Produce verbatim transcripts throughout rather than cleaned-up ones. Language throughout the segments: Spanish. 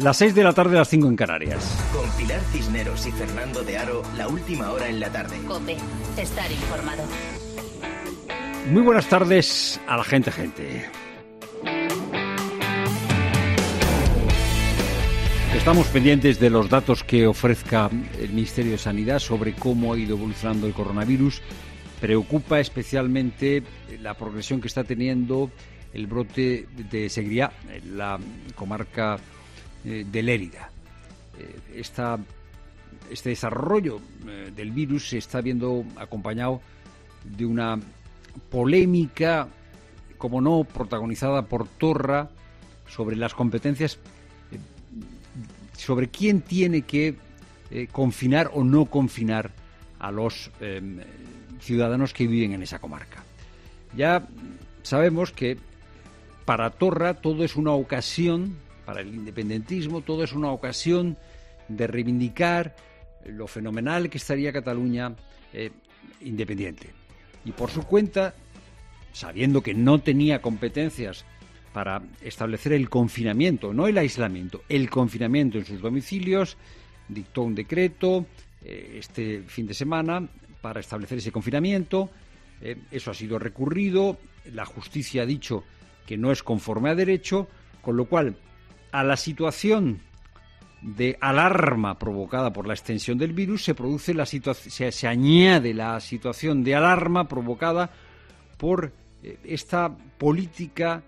Las seis de la tarde, las cinco en Canarias. Con Pilar Cisneros y Fernando de Aro, la última hora en la tarde. COPE, estar informado. Muy buenas tardes a la gente, gente. Estamos pendientes de los datos que ofrezca el Ministerio de Sanidad sobre cómo ha ido evolucionando el coronavirus. Preocupa especialmente la progresión que está teniendo el brote de Segriá, en la comarca eh, de Lérida. Eh, esta, este desarrollo eh, del virus se está viendo acompañado de una polémica, como no, protagonizada por Torra sobre las competencias, eh, sobre quién tiene que eh, confinar o no confinar a los eh, ciudadanos que viven en esa comarca. Ya sabemos que para Torra todo es una ocasión, para el independentismo, todo es una ocasión de reivindicar lo fenomenal que estaría Cataluña eh, independiente. Y por su cuenta, sabiendo que no tenía competencias para establecer el confinamiento, no el aislamiento, el confinamiento en sus domicilios, dictó un decreto eh, este fin de semana para establecer ese confinamiento. Eh, eso ha sido recurrido, la justicia ha dicho que no es conforme a derecho, con lo cual a la situación de alarma provocada por la extensión del virus se produce la situación, se, se añade la situación de alarma provocada por eh, esta política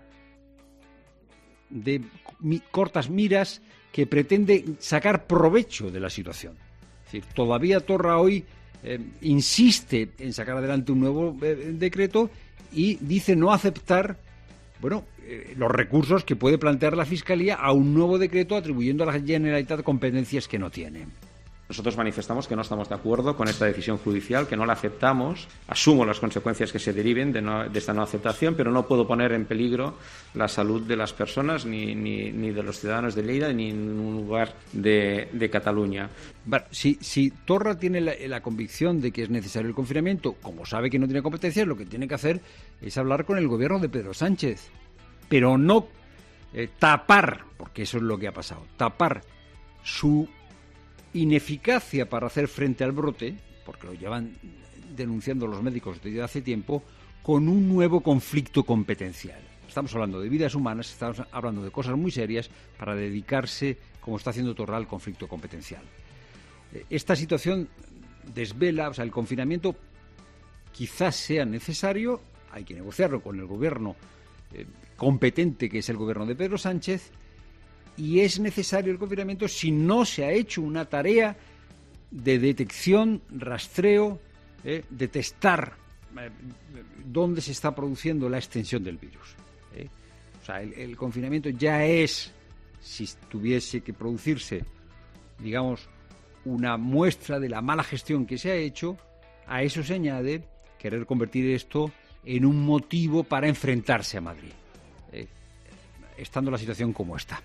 de mi, cortas miras que pretende sacar provecho de la situación. Es decir, todavía Torra hoy eh, insiste en sacar adelante un nuevo eh, decreto y dice no aceptar, bueno, eh, los recursos que puede plantear la Fiscalía a un nuevo decreto atribuyendo a la Generalitat competencias que no tiene. Nosotros manifestamos que no estamos de acuerdo con esta decisión judicial, que no la aceptamos. Asumo las consecuencias que se deriven de, no, de esta no aceptación, pero no puedo poner en peligro la salud de las personas, ni, ni, ni de los ciudadanos de Lleida, ni en un lugar de, de Cataluña. Bueno, si, si Torra tiene la, la convicción de que es necesario el confinamiento, como sabe que no tiene competencias, lo que tiene que hacer es hablar con el gobierno de Pedro Sánchez, pero no eh, tapar, porque eso es lo que ha pasado, tapar su ineficacia para hacer frente al brote, porque lo llevan denunciando los médicos desde hace tiempo, con un nuevo conflicto competencial. Estamos hablando de vidas humanas, estamos hablando de cosas muy serias para dedicarse, como está haciendo Torra, al conflicto competencial. Esta situación desvela, o sea, el confinamiento quizás sea necesario, hay que negociarlo con el gobierno eh, competente, que es el gobierno de Pedro Sánchez, y es necesario el confinamiento si no se ha hecho una tarea de detección, rastreo, eh, de testar eh, dónde se está produciendo la extensión del virus. Eh. O sea, el, el confinamiento ya es, si tuviese que producirse, digamos, una muestra de la mala gestión que se ha hecho, a eso se añade querer convertir esto en un motivo para enfrentarse a Madrid, eh, estando la situación como está.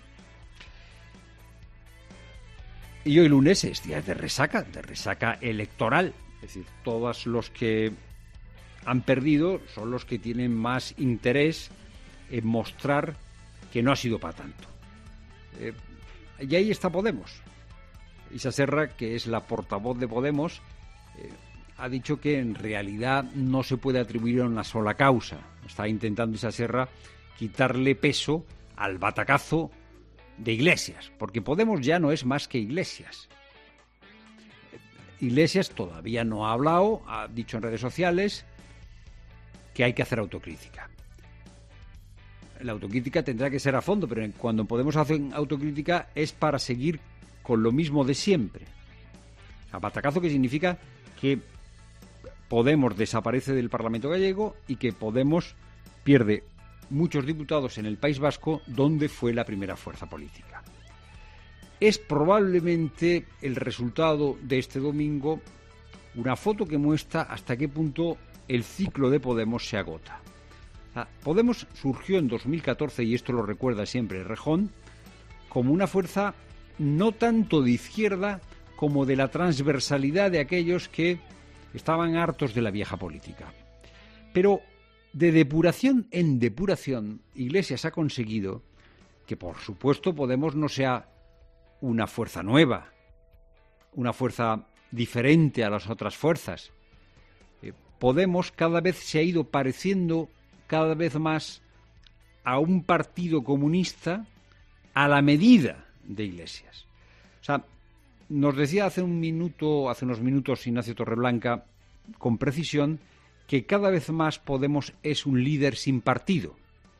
Y hoy lunes es día de resaca, de resaca electoral. Es decir, todos los que han perdido son los que tienen más interés en mostrar que no ha sido para tanto. Eh, y ahí está Podemos. Isa Serra, que es la portavoz de Podemos, eh, ha dicho que en realidad no se puede atribuir a una sola causa. Está intentando Isa Serra quitarle peso al batacazo de Iglesias, porque Podemos ya no es más que Iglesias. Iglesias todavía no ha hablado, ha dicho en redes sociales que hay que hacer autocrítica. La autocrítica tendrá que ser a fondo, pero cuando Podemos hacer autocrítica es para seguir con lo mismo de siempre. O sea, batacazo, que significa que Podemos desaparece del Parlamento gallego y que Podemos pierde muchos diputados en el País Vasco, donde fue la primera fuerza política. Es probablemente el resultado de este domingo una foto que muestra hasta qué punto el ciclo de Podemos se agota. Podemos surgió en dos mil catorce, y esto lo recuerda siempre Rejón, como una fuerza no tanto de izquierda como de la transversalidad de aquellos que estaban hartos de la vieja política. Pero de depuración en depuración, Iglesias ha conseguido que, por supuesto, Podemos no sea una fuerza nueva, una fuerza diferente a las otras fuerzas. Eh, Podemos cada vez se ha ido pareciendo cada vez más a un partido comunista a la medida de Iglesias. O sea, nos decía hace un minuto, hace unos minutos Ignacio Torreblanca, con precisión, que cada vez más Podemos es un líder sin partido,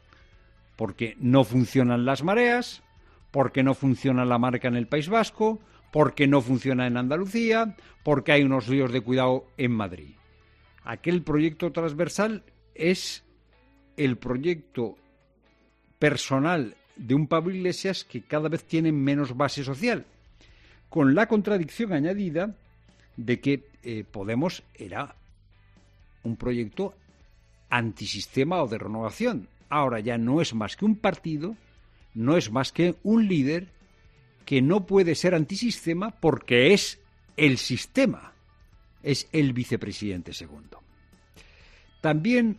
porque no funcionan las mareas, porque no funciona la marca en el País Vasco, porque no funciona en Andalucía, porque hay unos líos de cuidado en Madrid. Aquel proyecto transversal es el proyecto personal de un Pablo Iglesias que cada vez tiene menos base social, con la contradicción añadida de que eh, Podemos era un proyecto antisistema o de renovación. Ahora ya no es más que un partido, no es más que un líder que no puede ser antisistema porque es el sistema, es el vicepresidente segundo. También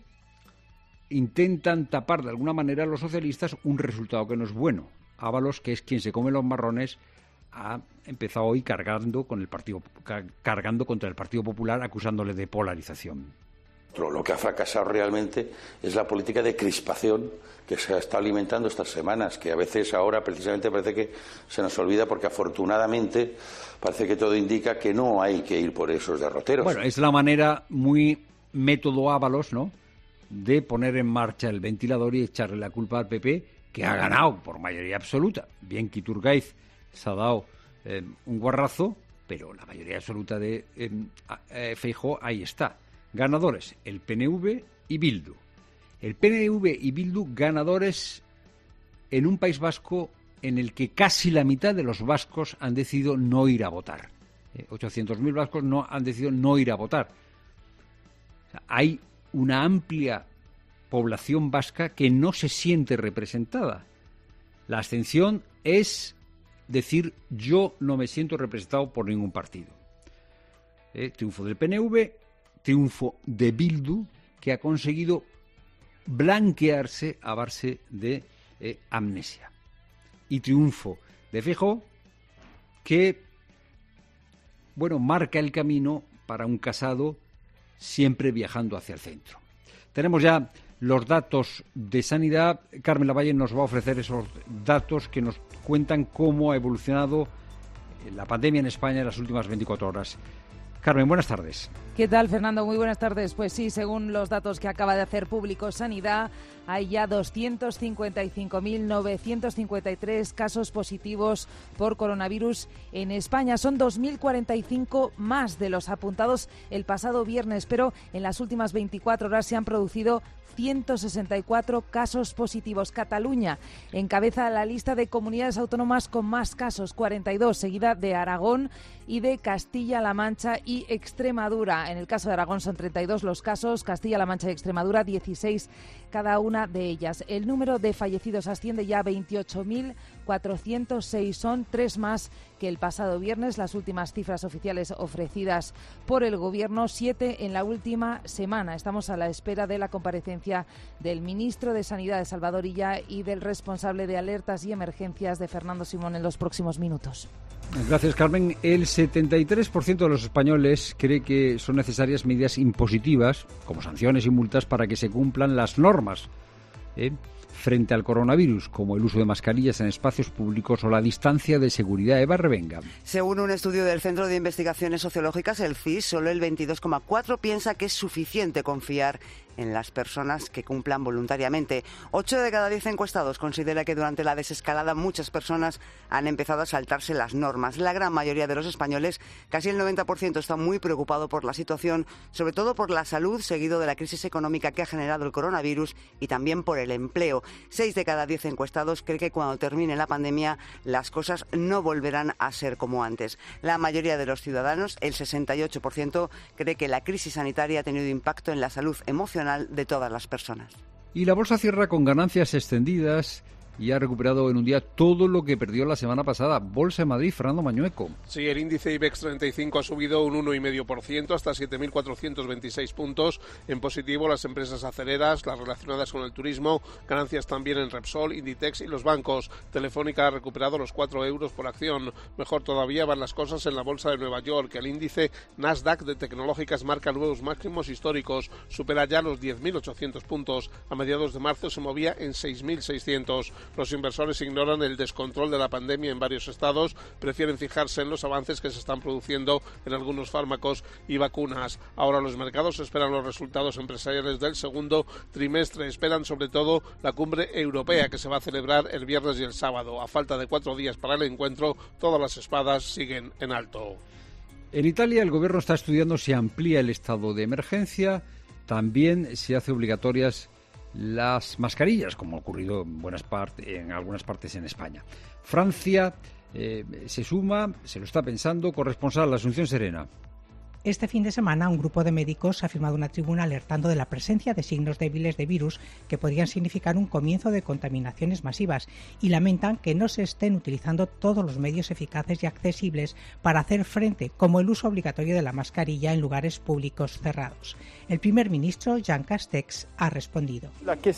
intentan tapar de alguna manera a los socialistas un resultado que no es bueno. Ábalos, que es quien se come los marrones, ha empezado hoy cargando con el partido, cargando contra el Partido Popular, acusándole de polarización. Lo que ha fracasado realmente es la política de crispación que se está alimentando estas semanas, que a veces ahora precisamente parece que se nos olvida porque afortunadamente parece que todo indica que no hay que ir por esos derroteros. Bueno, es la manera muy método Ábalos, ¿no?, de poner en marcha el ventilador y echarle la culpa al P P, que ha ganado por mayoría absoluta. Bien que Iturgaiz se ha dado eh, un guarrazo, pero la mayoría absoluta de eh, eh, Feijóo ahí está. Ganadores, el P N V y Bildu. El P N V y Bildu ganadores en un País Vasco en el que casi la mitad de los vascos han decidido no ir a votar. Eh, ochocientos mil vascos no han decidido no ir a votar. O sea, hay una amplia población vasca que no se siente representada. La abstención es decir, yo no me siento representado por ningún partido. Eh, triunfo del P N V, triunfo de Bildu, que ha conseguido blanquearse a base de eh, amnesia. Y triunfo de Feijóo, que, bueno, marca el camino para un Casado siempre viajando hacia el centro. Tenemos ya los datos de sanidad. Carmen Lavalle nos va a ofrecer esos datos que nos cuentan cómo ha evolucionado la pandemia en España en las últimas veinticuatro horas. Carmen, buenas tardes. ¿Qué tal, Fernando? Muy buenas tardes. Pues sí, según los datos que acaba de hacer público Sanidad, hay ya doscientos cincuenta y cinco mil novecientos cincuenta y tres casos positivos por coronavirus en España. Son dos mil cuarenta y cinco más de los apuntados el pasado viernes, pero en las últimas veinticuatro horas se han producido ciento sesenta y cuatro casos positivos. Cataluña encabeza la lista de comunidades autónomas con más casos, cuarenta y dos, seguida de Aragón y de Castilla-La Mancha y Extremadura. En el caso de Aragón son treinta y dos los casos, Castilla-La Mancha y Extremadura dieciséis cada una de ellas. El número de fallecidos asciende ya a veintiocho mil cuatrocientos seis, son tres más que el pasado viernes. Las últimas cifras oficiales ofrecidas por el Gobierno, siete en la última semana. Estamos a la espera de la comparecencia del ministro de Sanidad de Salvador Illa y del responsable de alertas y emergencias de Fernando Simón en los próximos minutos. Gracias, Carmen. El setenta y tres por ciento de los españoles cree que son necesarias medidas impositivas, como sanciones y multas, para que se cumplan las normas ¿eh? frente al coronavirus, como el uso de mascarillas en espacios públicos o la distancia de seguridad. Eva Revenga. Según un estudio del Centro de Investigaciones Sociológicas, el C I S, solo el veintidós coma cuatro por ciento piensa que es suficiente confiar en las personas que cumplan voluntariamente. Ocho de cada diez encuestados considera que durante la desescalada muchas personas han empezado a saltarse las normas. La gran mayoría de los españoles, casi el noventa por ciento, está muy preocupado por la situación, sobre todo por la salud, seguido de la crisis económica que ha generado el coronavirus y también por el empleo. Seis de cada diez encuestados cree que cuando termine la pandemia las cosas no volverán a ser como antes. La mayoría de los ciudadanos, el sesenta y ocho por ciento, cree que la crisis sanitaria ha tenido impacto en la salud emocional de todas las personas. Y la bolsa cierra con ganancias extendidas y ha recuperado en un día todo lo que perdió la semana pasada. Bolsa de Madrid, Fernando Mañueco. Sí, el índice IBEX treinta y cinco ha subido un uno coma cinco por ciento hasta siete mil cuatrocientos veintiséis puntos. En positivo, las empresas aceleras, las relacionadas con el turismo, ganancias también en Repsol, Inditex y los bancos. Telefónica ha recuperado los cuatro euros por acción. Mejor todavía van las cosas en la bolsa de Nueva York. El índice Nasdaq de tecnológicas marca nuevos máximos históricos. Supera ya los diez mil ochocientos puntos. A mediados de marzo se movía en seis mil seiscientos. Los inversores ignoran el descontrol de la pandemia en varios estados, prefieren fijarse en los avances que se están produciendo en algunos fármacos y vacunas. Ahora los mercados esperan los resultados empresariales del segundo trimestre, esperan sobre todo la cumbre europea que se va a celebrar el viernes y el sábado. A falta de cuatro días para el encuentro, todas las espadas siguen en alto. En Italia el gobierno está estudiando si amplía el estado de emergencia, también se hace obligatorias las mascarillas, como ha ocurrido en, buenas part- en algunas partes en España. Francia eh, se suma, se lo está pensando, corresponsal Asunción Serena. Este fin de semana, un grupo de médicos ha firmado una tribuna alertando de la presencia de signos débiles de virus que podrían significar un comienzo de contaminaciones masivas y lamentan que no se estén utilizando todos los medios eficaces y accesibles para hacer frente, como el uso obligatorio de la mascarilla en lugares públicos cerrados. El primer ministro, Jean Castex, ha respondido.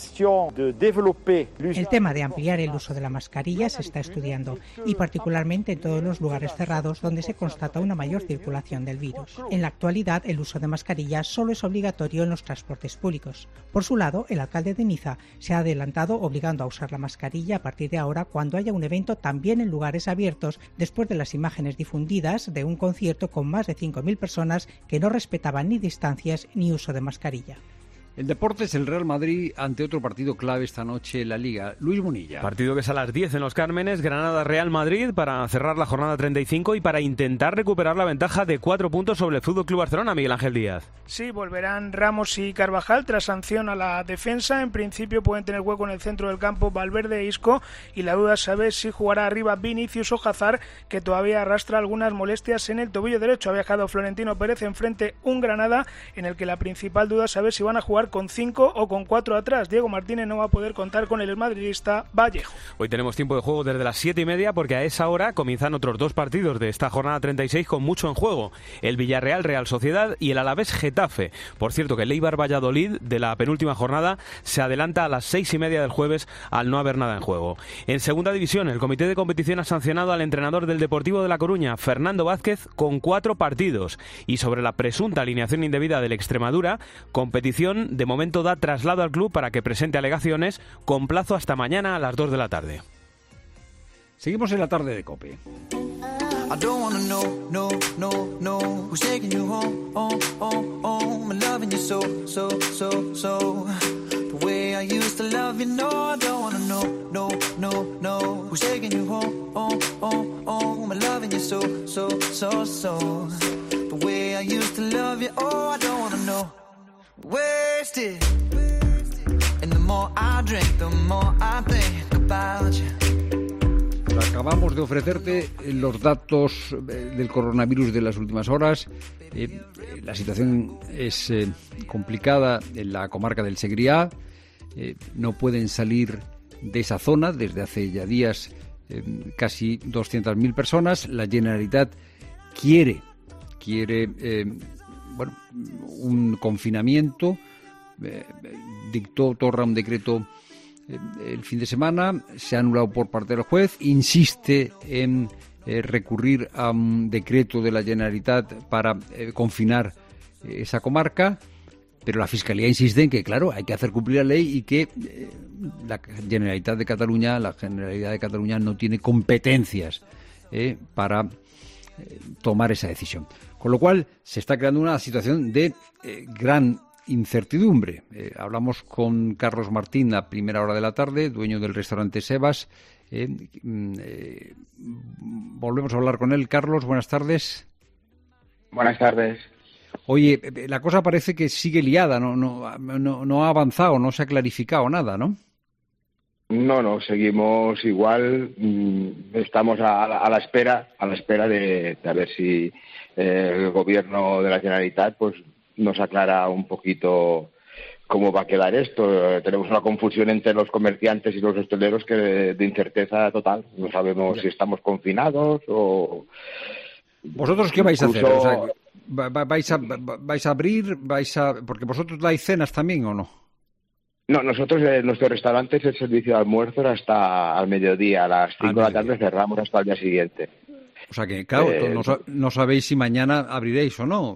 El tema de ampliar el uso de la mascarilla se está estudiando y particularmente en todos los lugares cerrados donde se constata una mayor circulación del virus. En la actualidad, el uso de mascarillas solo es obligatorio en los transportes públicos. Por su lado, el alcalde de Niza se ha adelantado obligando a usar la mascarilla a partir de ahora cuando haya un evento también en lugares abiertos, después de las imágenes difundidas de un concierto con más de cinco mil personas que no respetaban ni distancias ni uso de mascarilla. En deportes, el Real Madrid ante otro partido clave esta noche en la Liga. Luis Munilla. Partido que es a las diez en Los Cármenes, Granada-Real Madrid, para cerrar la jornada treinta y cinco y para intentar recuperar la ventaja de cuatro puntos sobre el F C Barcelona, Miguel Ángel Díaz. Sí, volverán Ramos y Carvajal tras sanción a la defensa. En principio pueden tener hueco en el centro del campo Valverde e Isco, y la duda sabe si jugará arriba Vinicius o Hazard, que todavía arrastra algunas molestias en el tobillo derecho. Ha viajado Florentino Pérez enfrente un Granada en el que la principal duda sabe si van a jugar con cinco o con cuatro atrás. Diego Martínez no va a poder contar con el madridista Vallejo. Hoy tenemos tiempo de juego desde las siete y media porque a esa hora comienzan otros dos partidos de esta jornada treinta y seis con mucho en juego. El Villarreal Real Sociedad y el Alavés Getafe. Por cierto que el Eibar Valladolid de la penúltima jornada se adelanta a las seis y media del jueves al no haber nada en juego. En segunda división, el comité de competición ha sancionado al entrenador del Deportivo de La Coruña, Fernando Vázquez, con cuatro partidos. Y sobre la presunta alineación indebida del Extremadura, competición de momento da traslado al club para que presente alegaciones con plazo hasta mañana a las dos de la tarde. Seguimos en la tarde de COPE. I don't wanna know, no, no, no who's taking you home, home, home, home and loving you so, so, so, so the way I used to love you, no, I don't wanna know, no, no, no who's taking you home, home, home, home and loving you so, so, so, so the way I used to love you, oh, I don't wanna know. Wasted, and the more I drink, the more I think about you. Acabamos de ofrecerte los datos del coronavirus de las últimas horas. Eh, la situación es eh, complicada en la comarca del Segriá. Eh, no pueden salir de esa zona desde hace ya días eh, casi doscientas mil personas. La Generalitat quiere, quiere eh, bueno, un confinamiento. Eh, dictó Torra un decreto el fin de semana, se ha anulado por parte del juez, insiste en eh, recurrir a un decreto de la Generalitat para eh, confinar eh, esa comarca, pero la Fiscalía insiste en que, claro, hay que hacer cumplir la ley y que eh, la Generalitat de Cataluña, la Generalidad de Cataluña no tiene competencias eh, para eh, tomar esa decisión. Con lo cual, se está creando una situación de eh, gran incertidumbre. Eh, hablamos con Carlos Martín a primera hora de la tarde, dueño del restaurante Sebas. Eh, eh, volvemos a hablar con él. Carlos, buenas tardes. Buenas tardes. Oye, la cosa parece que sigue liada, no, no, no, no ha avanzado, no se ha clarificado nada, ¿no? No, no, seguimos igual. Estamos a, a la espera, a la espera de, de a ver si eh, el gobierno de la Generalitat, pues, nos aclara un poquito cómo va a quedar esto. Tenemos una confusión entre los comerciantes y los hosteleros que de, de incerteza total. No sabemos si estamos confinados o... ¿Vosotros qué vais Incluso... a hacer? O sea, ¿vais a, vais a abrir? vais a Porque vosotros dais cenas también, ¿o no? No, nosotros en nuestro restaurante es el servicio de almuerzo hasta al mediodía. A las cinco de la tarde cerramos hasta el día siguiente. O sea que, claro, eh, no, no sabéis si mañana abriréis o no.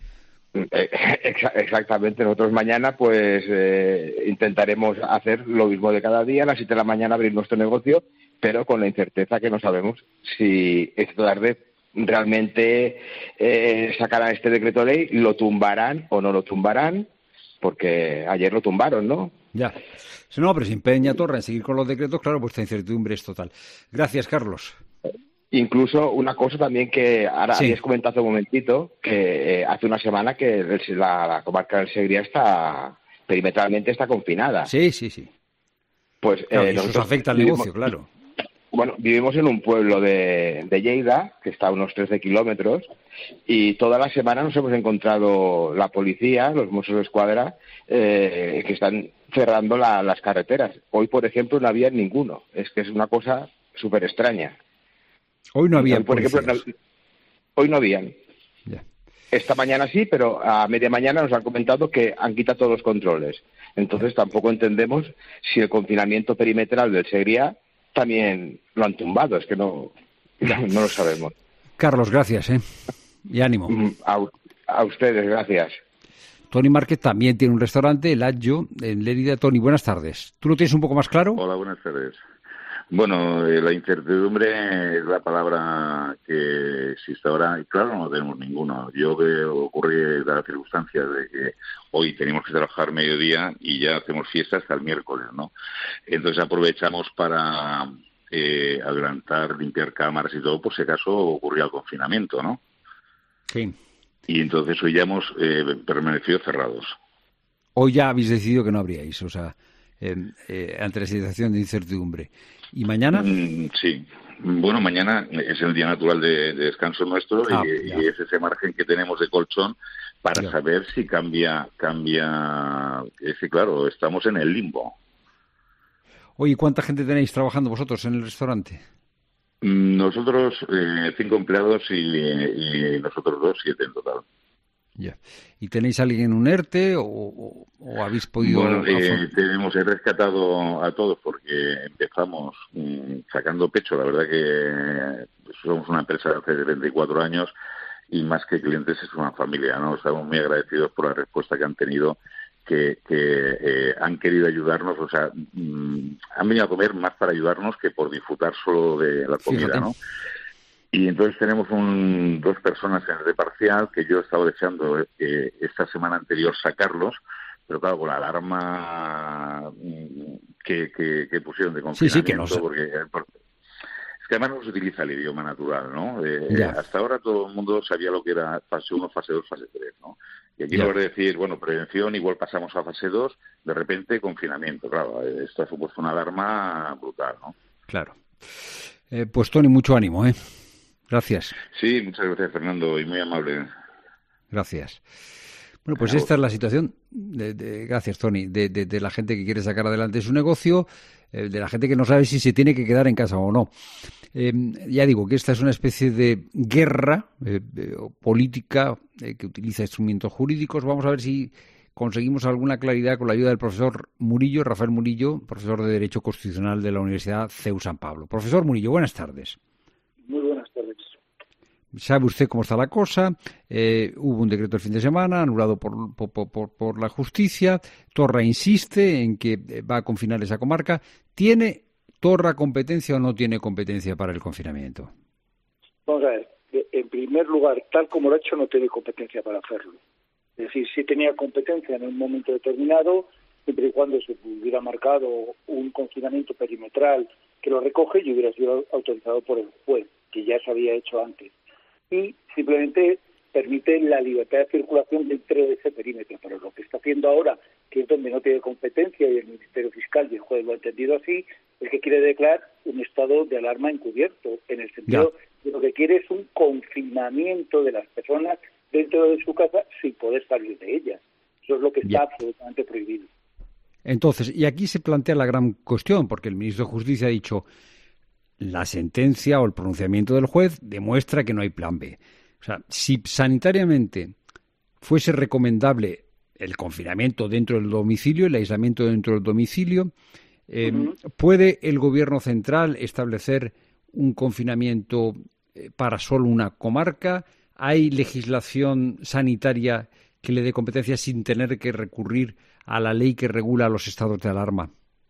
Exactamente. Nosotros mañana pues eh, intentaremos hacer lo mismo de cada día, a las siete de la mañana abrir nuestro negocio, pero con la incerteza que no sabemos si esta tarde realmente eh, sacarán este decreto ley, lo tumbarán o no lo tumbarán, porque ayer lo tumbaron, ¿no? Ya. No, pero se empeña Torra en seguir con los decretos, claro, pues esta incertidumbre es total. Gracias, Carlos. Incluso una cosa también que ahora sí. habías comentado hace un momentito, que eh, hace una semana que la, la comarca del Segrià está, perimetralmente está confinada. Sí, sí, sí. Pues claro, eh, eso afecta al vivimos, negocio, claro. Bueno, vivimos en un pueblo de, de Lleida, que está a unos trece kilómetros, y toda la semana nos hemos encontrado la policía, los Mossos d'Esquadra, eh, que están cerrando la, las carreteras. Hoy, por ejemplo, no había ninguno. Es que es una cosa súper extraña. Hoy no había por ejemplo, no, hoy no habían. Yeah. Esta mañana sí, pero a media mañana nos han comentado que han quitado todos los controles. Entonces tampoco entendemos si el confinamiento perimetral del Segrià también lo han tumbado. Es que no, no, no lo sabemos. Carlos, gracias, ¿eh? Y ánimo. A, a ustedes, gracias. Tony Márquez también tiene un restaurante, El Aggio, en Lérida. Tony, buenas tardes. ¿Tú lo tienes un poco más claro? Hola, buenas tardes. Bueno, eh, la incertidumbre es la palabra que existe ahora y claro, no tenemos ninguno. Yo que ocurre de las circunstancias de que hoy tenemos que trabajar mediodía y ya hacemos fiesta hasta el miércoles, ¿no? Entonces aprovechamos para eh, adelantar, limpiar cámaras y todo, por si acaso ocurría el confinamiento, ¿no? Sí. Y entonces hoy ya hemos eh, permanecido cerrados. Hoy ya habéis decidido que no habríais, o sea, eh, eh, ante la situación de incertidumbre. ¿Y mañana? Mm, sí. Bueno, mañana es el día natural de, de descanso nuestro ah, y, y es ese margen que tenemos de colchón para ya. saber si cambia, cambia... Es que, claro, estamos en el limbo. Oye, ¿cuánta gente tenéis trabajando vosotros en el restaurante? Nosotros eh, cinco empleados y, y nosotros dos, siete en total. Ya. ¿Y tenéis a alguien en un ERTE o, o, o habéis podido...? Bueno, eh, tenemos, he rescatado a todos porque empezamos mmm, sacando pecho. La verdad que somos una empresa de hace treinta y cuatro años y más que clientes es una familia, ¿no? Estamos muy agradecidos por la respuesta que han tenido, que, que eh, han querido ayudarnos, o sea, mmm, han venido a comer más para ayudarnos que por disfrutar solo de la comida, Fíjate. ¿no? Y entonces tenemos un, dos personas en el de parcial que yo he estado deseando eh, esta semana anterior sacarlos, pero claro, con la alarma que, que, que pusieron de confinamiento, sí, sí, que no sé. porque, porque es que además no se utiliza el idioma natural, ¿no? Eh, hasta ahora todo el mundo sabía lo que era fase uno, fase dos, fase tres, ¿no? Y aquí no es decir, bueno, prevención, igual pasamos a fase dos, de repente confinamiento, claro, esto ha supuesto una alarma brutal, ¿no? Claro. Eh, pues Tony, mucho ánimo, ¿eh? Gracias. Sí, muchas gracias, Fernando, y muy amable. Gracias. Bueno, pues esta es la situación, de, de, gracias, Tony, de, de, de la gente que quiere sacar adelante su negocio, eh, de la gente que no sabe si se tiene que quedar en casa o no. Eh, ya digo que esta es una especie de guerra eh, eh, política eh, que utiliza instrumentos jurídicos. Vamos a ver si conseguimos alguna claridad con la ayuda del profesor Murillo, Rafael Murillo, profesor de Derecho Constitucional de la Universidad C E U San Pablo. Profesor Murillo, buenas tardes. Muy buenas tardes. Sabe usted cómo está la cosa, eh, hubo un decreto el fin de semana anulado por, por, por, por la justicia. Torra insiste en que va a confinar esa comarca. ¿Tiene Torra competencia o no tiene competencia para el confinamiento? Vamos a ver, en primer lugar, tal como lo ha hecho, no tiene competencia para hacerlo. Es decir, sí tenía competencia en un momento determinado, siempre y cuando se hubiera marcado un confinamiento perimetral que lo recoge y hubiera sido autorizado por el juez, que ya se había hecho antes. Y simplemente permite la libertad de circulación dentro de ese perímetro. Pero lo que está haciendo ahora, que es donde no tiene competencia, y el Ministerio Fiscal y el juez lo ha entendido así, es que quiere declarar un estado de alarma encubierto, en el sentido ya. de lo que quiere es un confinamiento de las personas dentro de su casa sin poder salir de ellas. Eso es lo que está ya. absolutamente prohibido. Entonces, y aquí se plantea la gran cuestión, porque el ministro de Justicia ha dicho, la sentencia o el pronunciamiento del juez demuestra que no hay plan B. O sea, si sanitariamente fuese recomendable el confinamiento dentro del domicilio, el aislamiento dentro del domicilio, eh, uh-huh. ¿puede el gobierno central establecer un confinamiento eh, para solo una comarca? ¿Hay legislación sanitaria que le dé competencia sin tener que recurrir a la ley que regula los estados de alarma?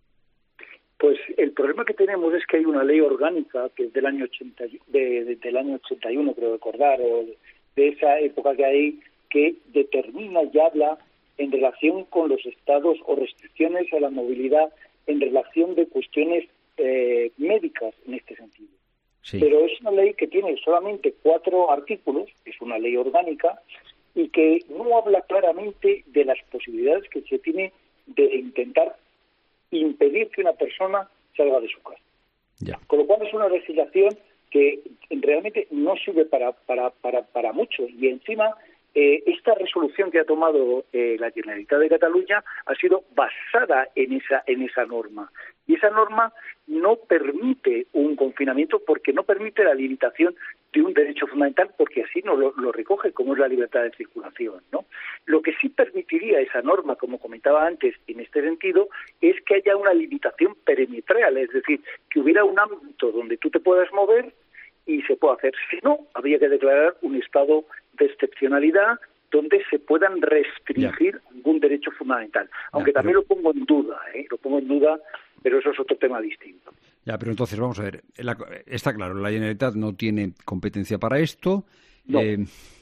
Pues el problema que tenemos es que hay una ley orgánica que es del año ochenta, de, de, del año ochenta y uno, creo recordar, o de esa época que hay, que determina y habla en relación con los estados o restricciones a la movilidad en relación de cuestiones eh, médicas en este sentido. Sí. Pero es una ley que tiene solamente cuatro artículos, es una ley orgánica, y que no habla claramente de las posibilidades que se tiene de intentar impedir que una persona salga de su casa. Ya. Con lo cual es una legislación que realmente no sirve para para para, para mucho, y encima eh, esta resolución que ha tomado eh, la Generalitat de Cataluña ha sido basada en esa en esa norma, y esa norma no permite un confinamiento porque no permite la limitación de un derecho fundamental, porque así no lo, lo recoge, como es la libertad de circulación, ¿no? Lo que sí permitiría esa norma, como comentaba antes, en este sentido, es que haya una limitación perimetral, es decir, que hubiera un ámbito donde tú te puedas mover y se pueda hacer. Si no, habría que declarar un estado de excepcionalidad donde se puedan restringir ya. algún derecho fundamental. Aunque ya, pero... también lo pongo en duda, ¿eh? Lo pongo en duda, pero eso es otro tema distinto. Ya, pero entonces, vamos a ver, la, está claro, la Generalitat no tiene competencia para esto, no. eh,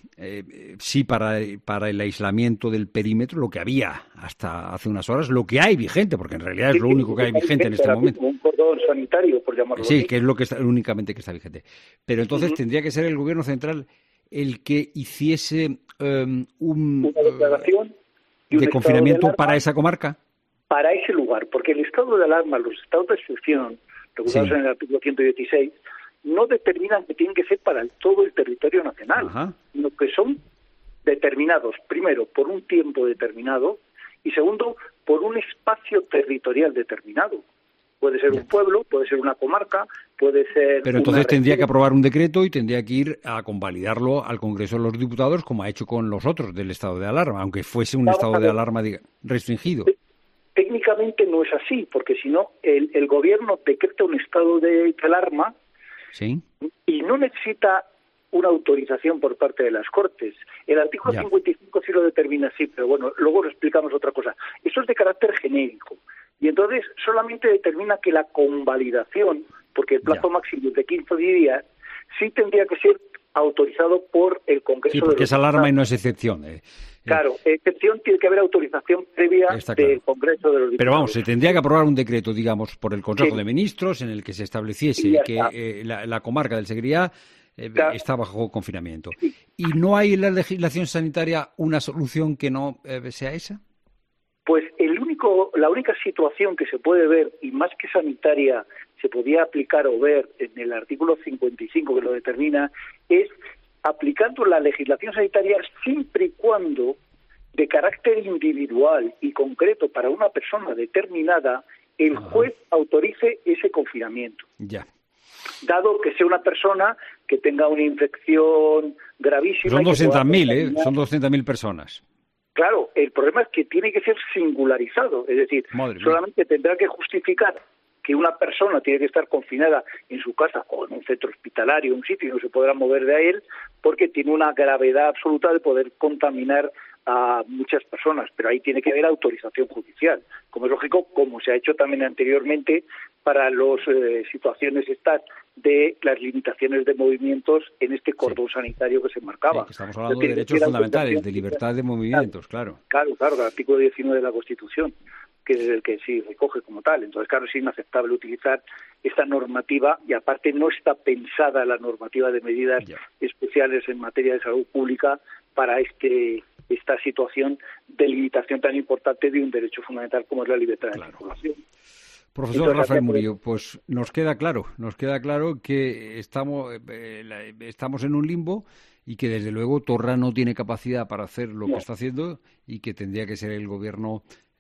eh, sí para, para el aislamiento del perímetro, lo que había hasta hace unas horas, lo que hay vigente, porque en realidad es sí, lo único que hay vigente en este momento. Un cordón sanitario, por llamarlo Sí, así. que es lo que está, únicamente que está vigente. Pero entonces uh-huh. tendría que ser el gobierno central el que hiciese um, un, una declaración uh, de confinamiento de para esa comarca. Para ese lugar, porque el estado de alarma, los estados de excepción, regulados sí. en el artículo ciento dieciséis, no determinan que tienen que ser para el, todo el territorio nacional, Ajá. sino que son determinados, primero, por un tiempo determinado, y segundo, por un espacio territorial determinado. Puede ser un pueblo, puede ser una comarca, puede ser... Pero entonces tendría que aprobar un decreto y tendría que ir a convalidarlo al Congreso de los Diputados, como ha hecho con los otros del estado de alarma, aunque fuese un Vamos estado de alarma diga, restringido. Técnicamente no es así, porque si no, el, el gobierno decreta un estado de alarma ¿Sí? y no necesita una autorización por parte de las Cortes. El artículo ya. cincuenta y cinco sí lo determina así, pero bueno, luego lo explicamos otra cosa. Eso es de carácter genérico. Y entonces solamente determina que la convalidación, porque el plazo ya. máximo es de quince días, sí tendría que ser autorizado por el Congreso. Sí, porque de los es alarma y no es excepción. Eh. Claro, excepción tiene que haber autorización previa Está del claro. Congreso de los Diputados. Pero vamos, se tendría que aprobar un decreto, digamos, por el Consejo sí. de Ministros en el que se estableciese que eh, la, la comarca del Segriá eh, claro. está bajo confinamiento. Sí. ¿Y no hay en la legislación sanitaria una solución que no eh, sea esa? Pues el único, la única situación que se puede ver, y más que sanitaria, se podía aplicar o ver en el artículo cincuenta y cinco que lo determina, es aplicando la legislación sanitaria siempre y cuando, de carácter individual y concreto para una persona determinada, el Ajá. juez autorice ese confinamiento. Ya. Dado que sea una persona que tenga una infección gravísima... Son doscientas mil, ¿eh? Son doscientas mil personas. Claro, el problema es que tiene que ser singularizado, es decir, Madre solamente mía. tendrá que justificar que una persona tiene que estar confinada en su casa o en un centro hospitalario, un sitio, y no se podrá mover de él porque tiene una gravedad absoluta de poder contaminar a muchas personas, pero ahí tiene que haber autorización judicial, como es lógico, como se ha hecho también anteriormente para las eh, situaciones estas de las limitaciones de movimientos en este cordón sí. sanitario que se marcaba. Sí, que estamos hablando de derechos fundamentales, de libertad de movimientos, claro. Claro, claro, el artículo diecinueve de la Constitución, que es el que sí recoge como tal. Entonces, claro, es inaceptable utilizar esta normativa, y aparte no está pensada la normativa de medidas ya. especiales en materia de salud pública para este esta situación de limitación tan importante de un derecho fundamental como es la libertad claro. de circulación. Profesor Entonces, Rafael Murillo, pues nos queda claro, nos queda claro que estamos eh, estamos en un limbo y que desde luego Torra no tiene capacidad para hacer lo no. que está haciendo y que tendría que ser el gobierno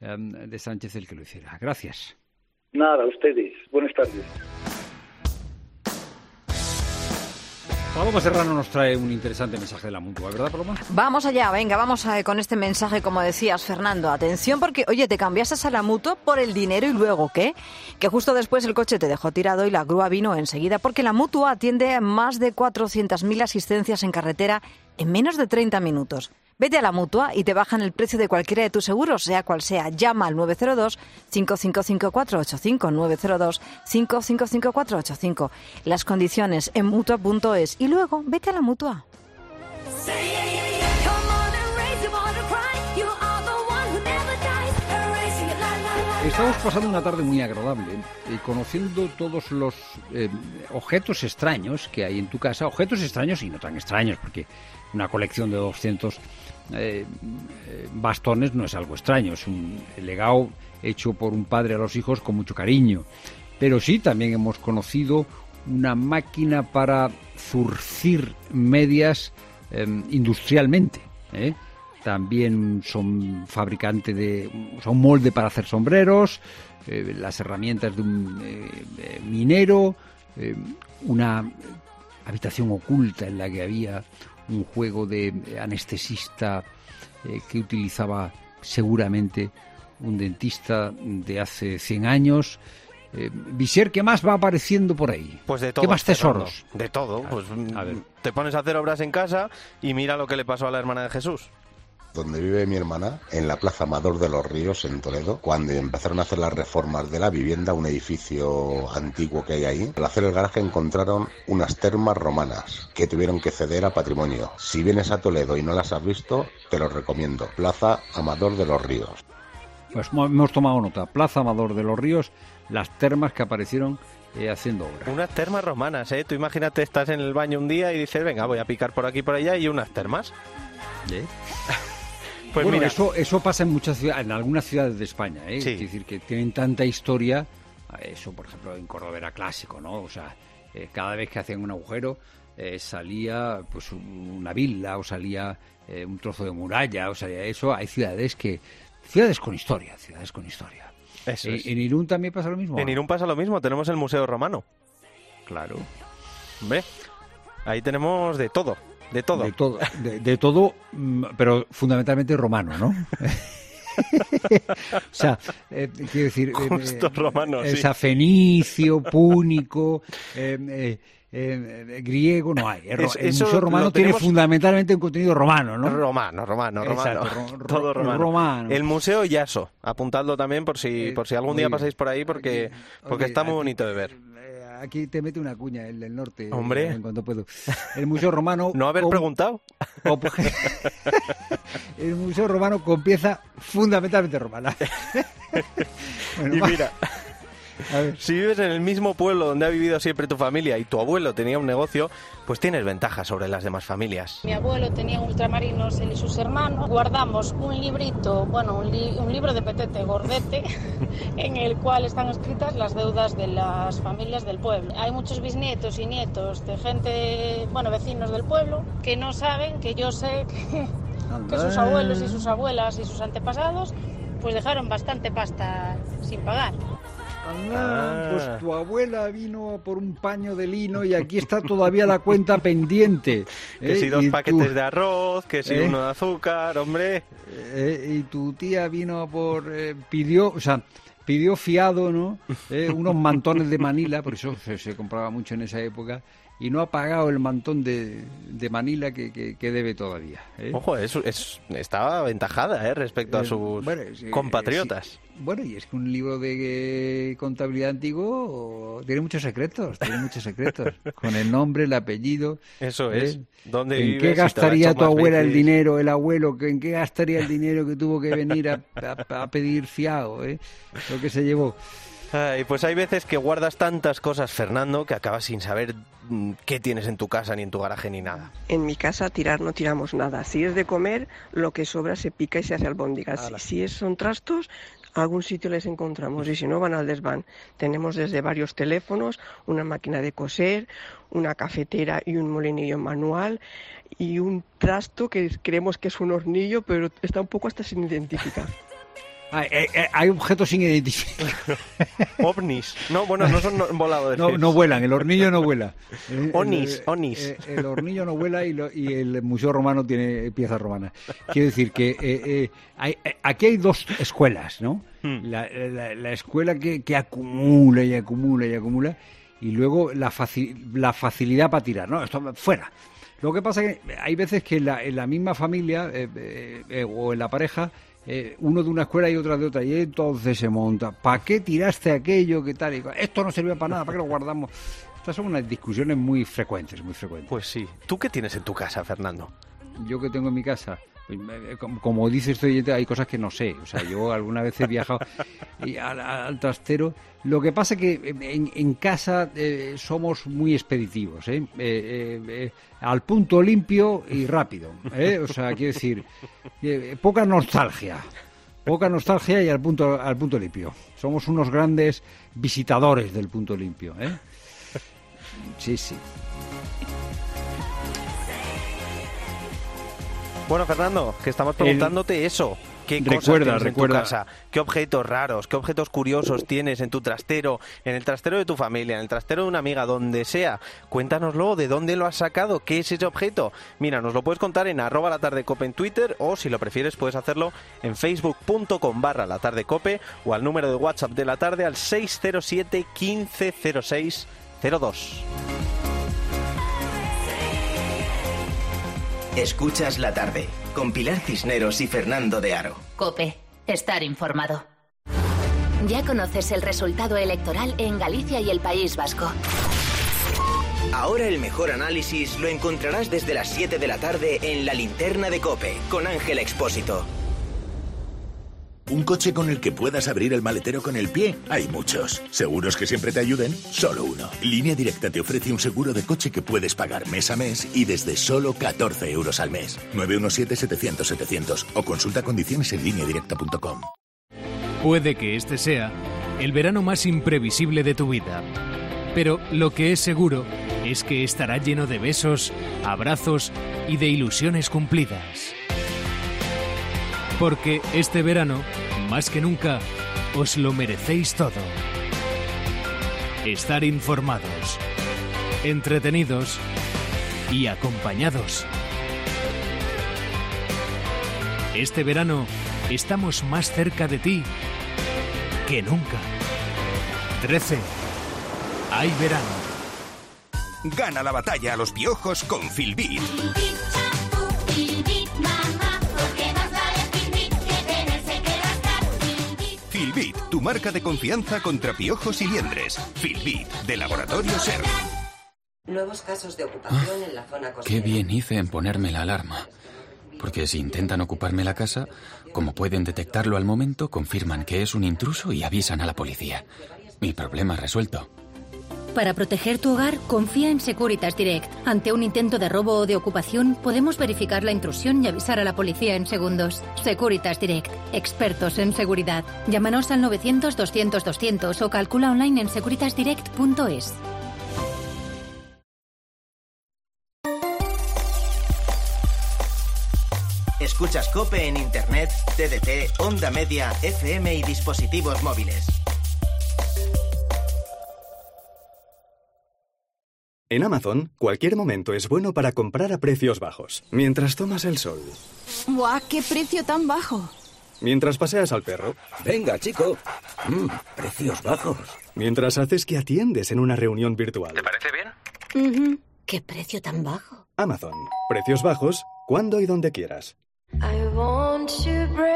eh, de Sánchez el que lo hiciera. Gracias. Nada, a ustedes. Buenas tardes. Paloma Serrano nos trae un interesante mensaje de la Mutua, ¿verdad, Paloma? Vamos allá, venga, vamos a, con este mensaje, como decías, Fernando. Atención, porque, oye, te cambiaste a la Mutua por el dinero y luego, ¿qué? Que justo después el coche te dejó tirado y la grúa vino enseguida, porque la Mutua atiende más de cuatrocientas mil asistencias en carretera en menos de treinta minutos. Vete a la Mutua y te bajan el precio de cualquiera de tus seguros, sea cual sea. Llama al nueve cero dos, cinco cinco cinco, cuatro ocho cinco, nueve cero dos, cinco cinco cinco, cuatro ocho cinco. Las condiciones en mutua punto es. Y luego, vete a la Mutua. Estamos pasando una tarde muy agradable, eh, conociendo todos los eh, objetos extraños que hay en tu casa, objetos extraños y no tan extraños, porque una colección de doscientos eh, bastones no es algo extraño, es un legado hecho por un padre a los hijos con mucho cariño. Pero sí, también hemos conocido una máquina para zurcir medias eh, industrialmente, ¿eh? También son fabricante de, o sea, un molde para hacer sombreros, eh, las herramientas de un eh, minero, eh, una habitación oculta en la que había un juego de anestesista eh, que utilizaba seguramente un dentista de hace cien años. Eh, Visier, ¿qué más va apareciendo por ahí? Pues de todo. ¿Qué más tesoros? Fernando, de todo. Pues a ver. Te pones a hacer obras en casa y mira lo que le pasó a la hermana de Jesús. Donde vive mi hermana, en la Plaza Amador de los Ríos, en Toledo, cuando empezaron a hacer las reformas de la vivienda, un edificio antiguo que hay ahí, al hacer el garaje encontraron unas termas romanas que tuvieron que ceder a patrimonio. Si vienes a Toledo y no las has visto, te lo recomiendo. Plaza Amador de los Ríos. Pues hemos tomado nota. Plaza Amador de los Ríos, las termas que aparecieron eh, haciendo obra. Unas termas romanas, ¿eh? Tú imagínate, estás en el baño un día y dices, venga, voy a picar por aquí y por allá, y unas termas. ¿Eh? Pues bueno, mira, eso, eso pasa en muchas ciudades, en algunas ciudades de España, ¿eh? Sí. Es decir, que tienen tanta historia. Eso, por ejemplo, en Córdoba era clásico, ¿no? O sea, eh, cada vez que hacían un agujero eh, salía pues una villa o salía eh, un trozo de muralla, o sea, eso. Hay ciudades que ciudades con historia, ciudades con historia. Eso eh, es. ¿En Irún también pasa lo mismo? En Irún pasa lo mismo, tenemos el Museo Romano. Claro. ¿Ve? Ahí tenemos de todo. De todo. De todo, de, de todo, pero fundamentalmente romano, ¿no? O sea, eh, quiero decir... Justo eh, romano, o sea, sí. fenicio, púnico, eh, eh, eh, griego, no hay. El, Es, el Museo Romano tiene tenemos... fundamentalmente un contenido romano, ¿no? Romano, romano, romano. Exacto, ro, todo romano. romano. El Museo Yaso, apuntadlo también por si, eh, por si algún día bien. Pasáis por ahí, porque, aquí, porque oye, está muy aquí, bonito de ver. Aquí te mete una cuña, el del norte. Hombre. En cuanto puedo. El Museo Romano... No haber con, preguntado. Con, el Museo Romano con pieza fundamentalmente romana. Bueno, y va. mira... A ver. Si vives en el mismo pueblo donde ha vivido siempre tu familia y tu abuelo tenía un negocio, pues tienes ventajas sobre las demás familias. Mi abuelo tenía ultramarinos, él y sus hermanos. Guardamos un librito, bueno, un, li un libro de petete gordete, en el cual están escritas las deudas de las familias del pueblo. Hay muchos bisnietos y nietos de gente, bueno, vecinos del pueblo, que no saben que yo sé que, que sus abuelos y sus abuelas y sus antepasados pues dejaron bastante pasta sin pagar. Ah, pues tu abuela vino por un paño de lino y aquí está todavía la cuenta pendiente. Que ¿eh? si dos y paquetes tu... de arroz, que si ¿eh? uno de azúcar, hombre. Eh, y tu tía vino por... Eh, pidió, o sea, pidió fiado, ¿no? Eh, unos mantones de Manila, por eso se, se compraba mucho en esa época, y no ha pagado el mantón de, de Manila que, que, que debe todavía. ¿eh? Ojo, es, es, está aventajada ¿eh? respecto a sus eh, bueno, es, compatriotas. Eh, sí. Bueno, y es que un libro de eh, contabilidad antiguo tiene muchos secretos, tiene muchos secretos, con el nombre, el apellido. Eso ¿eh? es. ¿Dónde ¿En vives? qué gastaría Si tu abuela veces? el dinero, el abuelo? ¿En qué gastaría el dinero que tuvo que venir a, a, a pedir fiado? ¿eh? Lo que se llevó. Ay, pues hay veces que guardas tantas cosas, Fernando, que acabas sin saber qué tienes en tu casa, ni en tu garaje, ni nada. En mi casa tirar no tiramos nada. Si es de comer, lo que sobra se pica y se hace albóndigas. Si, si es, son trastos, a algún sitio les encontramos y si no van al desván. Tenemos desde varios teléfonos, una máquina de coser, una cafetera y un molinillo manual y un trasto que creemos que es un hornillo, pero está un poco hasta sin identificar. Hay, hay, hay objetos sin identificar. ovnis. No, bueno, no son voladores. No, no vuelan, el hornillo no vuela. Onis, el, onis. El, el, el hornillo no vuela y, lo, y el Museo Romano tiene piezas romanas. Quiero decir que eh, eh, hay, aquí hay dos escuelas, ¿no? Hmm. La, la, la escuela que, que acumula y acumula y acumula, y luego la, faci, la facilidad para tirar, ¿no? Esto fuera. Lo que pasa es que hay veces que en la, en la misma familia eh, eh, eh, o en la pareja, eh, uno de una escuela y otra de otra, y entonces se monta. ¿Para qué tiraste aquello? ¿Qué tal? Y, esto no servía para nada, ¿para qué lo guardamos? Estas son unas discusiones muy frecuentes, muy frecuentes. Pues sí. ¿Tú qué tienes en tu casa, Fernando? ¿Yo qué tengo en mi casa? Como dice este oyente, hay cosas que no sé. O sea, yo alguna vez he viajado y al, al trastero. Lo que pasa es que en, en casa eh, somos muy expeditivos, ¿eh? Eh, eh, eh, al punto limpio y rápido, ¿eh? O sea, quiero decir, eh, poca nostalgia. Poca nostalgia y al punto, al punto limpio. Somos unos grandes visitadores del punto limpio, ¿eh? Sí, sí. Bueno, Fernando, que estamos preguntándote El... eso. ¿Qué cosas recuerda, tienes recuerda. en tu casa? ¿Qué objetos raros, qué objetos curiosos tienes en tu trastero, en el trastero de tu familia, en el trastero de una amiga, donde sea? Cuéntanoslo, ¿de dónde lo has sacado? ¿Qué es ese objeto? Mira, nos lo puedes contar en arroba la tarde cope en Twitter, o si lo prefieres puedes hacerlo en facebook.com barra la tarde cope o al número de WhatsApp de la tarde al seis cero siete, quince cero seis cero dos. Escuchas La Tarde, con Pilar Cisneros y Fernando de Aro. COPE, estar informado. Ya conoces el resultado electoral en Galicia y el País Vasco. Ahora el mejor análisis lo encontrarás desde las siete de la tarde en La Linterna de COPE, con Ángel Expósito. ¿Un coche con el que puedas abrir el maletero con el pie? Hay muchos. ¿Seguros que siempre te ayuden? Solo uno. Línea Directa te ofrece un seguro de coche que puedes pagar mes a mes y desde solo catorce euros al mes. nueve uno siete, setecientos, setecientos o consulta condiciones en línea directa punto com. Puede que este sea el verano más imprevisible de tu vida. Pero lo que es seguro es que estará lleno de besos, abrazos y de ilusiones cumplidas. Porque este verano, más que nunca, os lo merecéis todo. Estar informados, entretenidos y acompañados. Este verano estamos más cerca de ti que nunca. trece. Hay verano. Gana la batalla a los piojos con Filbit. Filbit, tu marca de confianza contra piojos y liendres. Filbit, de Laboratorio Ser. Nuevos casos de ocupación en la zona costera. Qué bien hice en ponerme la alarma. Porque si intentan ocuparme la casa, como pueden detectarlo al momento, confirman que es un intruso y avisan a la policía. Mi problema resuelto. Para proteger tu hogar, confía en Securitas Direct. Ante un intento de robo o de ocupación, podemos verificar la intrusión y avisar a la policía en segundos. Securitas Direct, expertos en seguridad. Llámanos al novecientos, doscientos, doscientos o calcula online en securitas direct punto es. Escuchas COPE en Internet, T D T, Onda Media, F M y dispositivos móviles. En Amazon, cualquier momento es bueno para comprar a precios bajos. Mientras tomas el sol. ¡Buah, qué precio tan bajo! Mientras paseas al perro. Venga, chico. Mm, precios bajos. Mientras haces que atiendes en una reunión virtual. ¿Te parece bien? Uh-huh. ¿Qué precio tan bajo? Amazon. Precios bajos, cuando y donde quieras. I want to break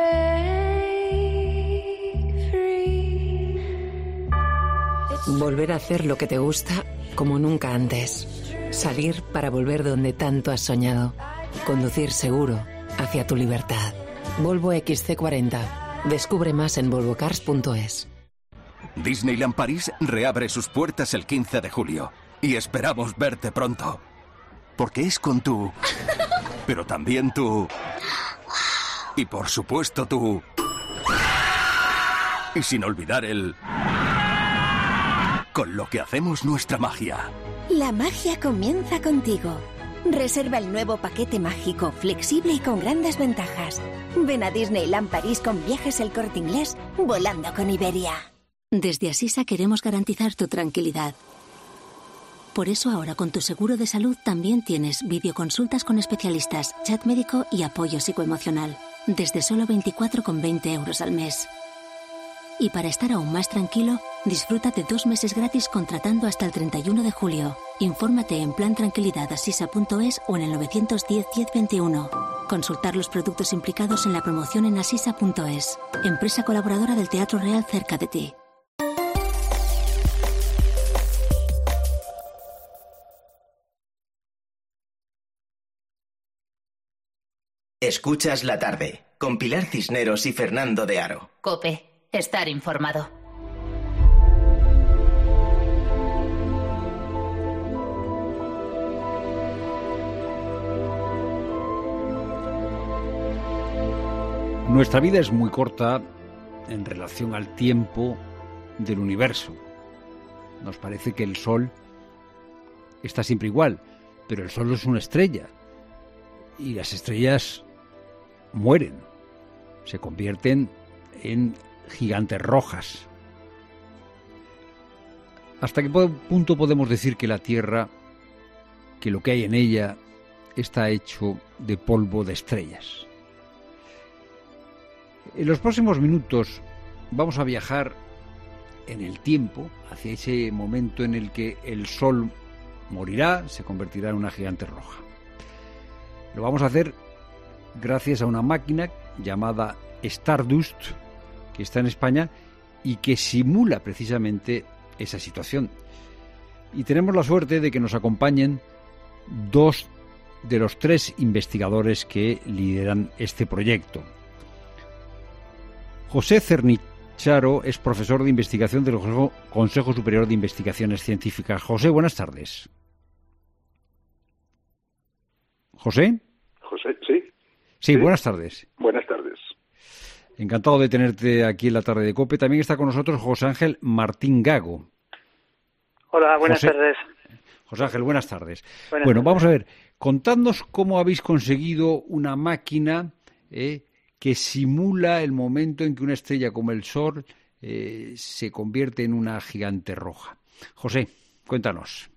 free. Volver a hacer lo que te gusta como nunca antes. Salir para volver donde tanto has soñado. Conducir seguro hacia tu libertad. Volvo equis ce cuarenta. Descubre más en volvo cars punto es. Disneyland París reabre sus puertas el quince de julio. Y esperamos verte pronto. Porque es con tú. Pero también tú. Y por supuesto tú. Y sin olvidar el... con lo que hacemos nuestra magia. La magia comienza contigo. Reserva el nuevo paquete mágico, flexible y con grandes ventajas. Ven a Disneyland París con Viajes El Corte Inglés, volando con Iberia. Desde Asisa queremos garantizar tu tranquilidad. Por eso ahora con tu seguro de salud también tienes videoconsultas con especialistas, chat médico y apoyo psicoemocional. Desde solo veinticuatro con veinte euros al mes. Y para estar aún más tranquilo, disfruta de dos meses gratis contratando hasta el treinta y uno de julio. Infórmate en plan tranquilidad asisa punto es o en el nueve uno cero, diez veintiuno. Consultar los productos implicados en la promoción en asisa punto es. Empresa colaboradora del Teatro Real cerca de ti. Escuchas la tarde, con Pilar Cisneros y Fernando de Aro. COPE, estar informado. Nuestra vida es muy corta en relación al tiempo del universo. Nos parece que el Sol está siempre igual, pero el Sol es una estrella y las estrellas mueren, se convierten en gigantes rojas. ¿Hasta qué punto podemos decir que la Tierra, que lo que hay en ella, está hecho de polvo de estrellas? En los próximos minutos vamos a viajar en el tiempo hacia ese momento en el que el Sol morirá, se convertirá en una gigante roja. Lo vamos a hacer gracias a una máquina llamada Stardust, que está en España y que simula precisamente esa situación. Y tenemos la suerte de que nos acompañen dos de los tres investigadores que lideran este proyecto. José Cernicharo es profesor de investigación del Consejo Superior de Investigaciones Científicas. José, buenas tardes. ¿José? José, sí. Sí, sí, buenas tardes. Buenas tardes. Encantado de tenerte aquí en la tarde de COPE. También está con nosotros José Ángel Martín Gago. Hola, buenas José, tardes. José Ángel, buenas tardes. Buenas bueno, tardes. Vamos a ver, contadnos cómo habéis conseguido una máquina eh, que simula el momento en que una estrella como el Sol eh, se convierte en una gigante roja. José, cuéntanos.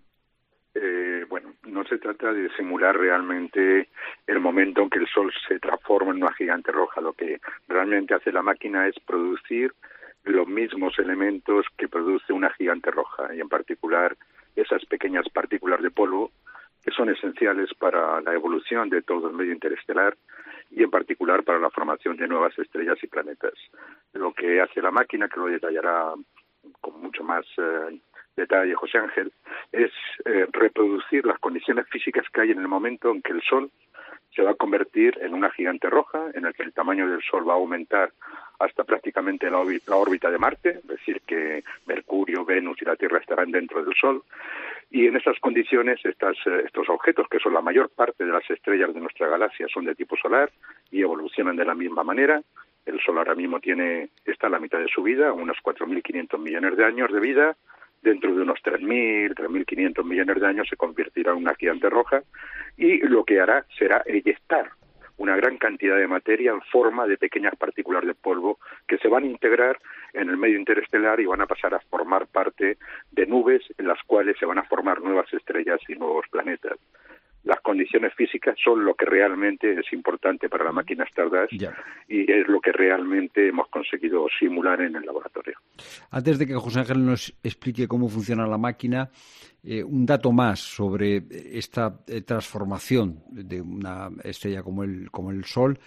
Eh, bueno, no se trata de simular realmente el momento en que el Sol se transforma en una gigante roja. Lo que realmente hace la máquina es producir los mismos elementos que produce una gigante roja, y en particular esas pequeñas partículas de polvo que son esenciales para la evolución de todo el medio interestelar y en particular para la formación de nuevas estrellas y planetas. Lo que hace la máquina, que lo detallará con mucho más eh, detalle José Ángel, es eh, reproducir las condiciones físicas que hay en el momento en que el Sol se va a convertir en una gigante roja, en el que el tamaño del Sol va a aumentar hasta prácticamente la, la órbita de Marte, es decir, que Mercurio, Venus y la Tierra estarán dentro del Sol. Y en esas condiciones, estas, estos objetos, que son la mayor parte de las estrellas de nuestra galaxia, son de tipo solar y evolucionan de la misma manera. El Sol ahora mismo tiene está a la mitad de su vida, unos cuatro mil quinientos millones de años de vida. Dentro de unos tres mil, tres mil quinientos millones de años se convertirá en una gigante roja, y lo que hará será eyectar una gran cantidad de materia en forma de pequeñas partículas de polvo que se van a integrar en el medio interestelar y van a pasar a formar parte de nubes en las cuales se van a formar nuevas estrellas y nuevos planetas. Las condiciones físicas son lo que realmente es importante para la máquina Stardust ya. Y es lo que realmente hemos conseguido simular en el laboratorio. Antes de que José Ángel nos explique cómo funciona la máquina, eh, un dato más sobre esta eh, transformación de una estrella como el, como el Sol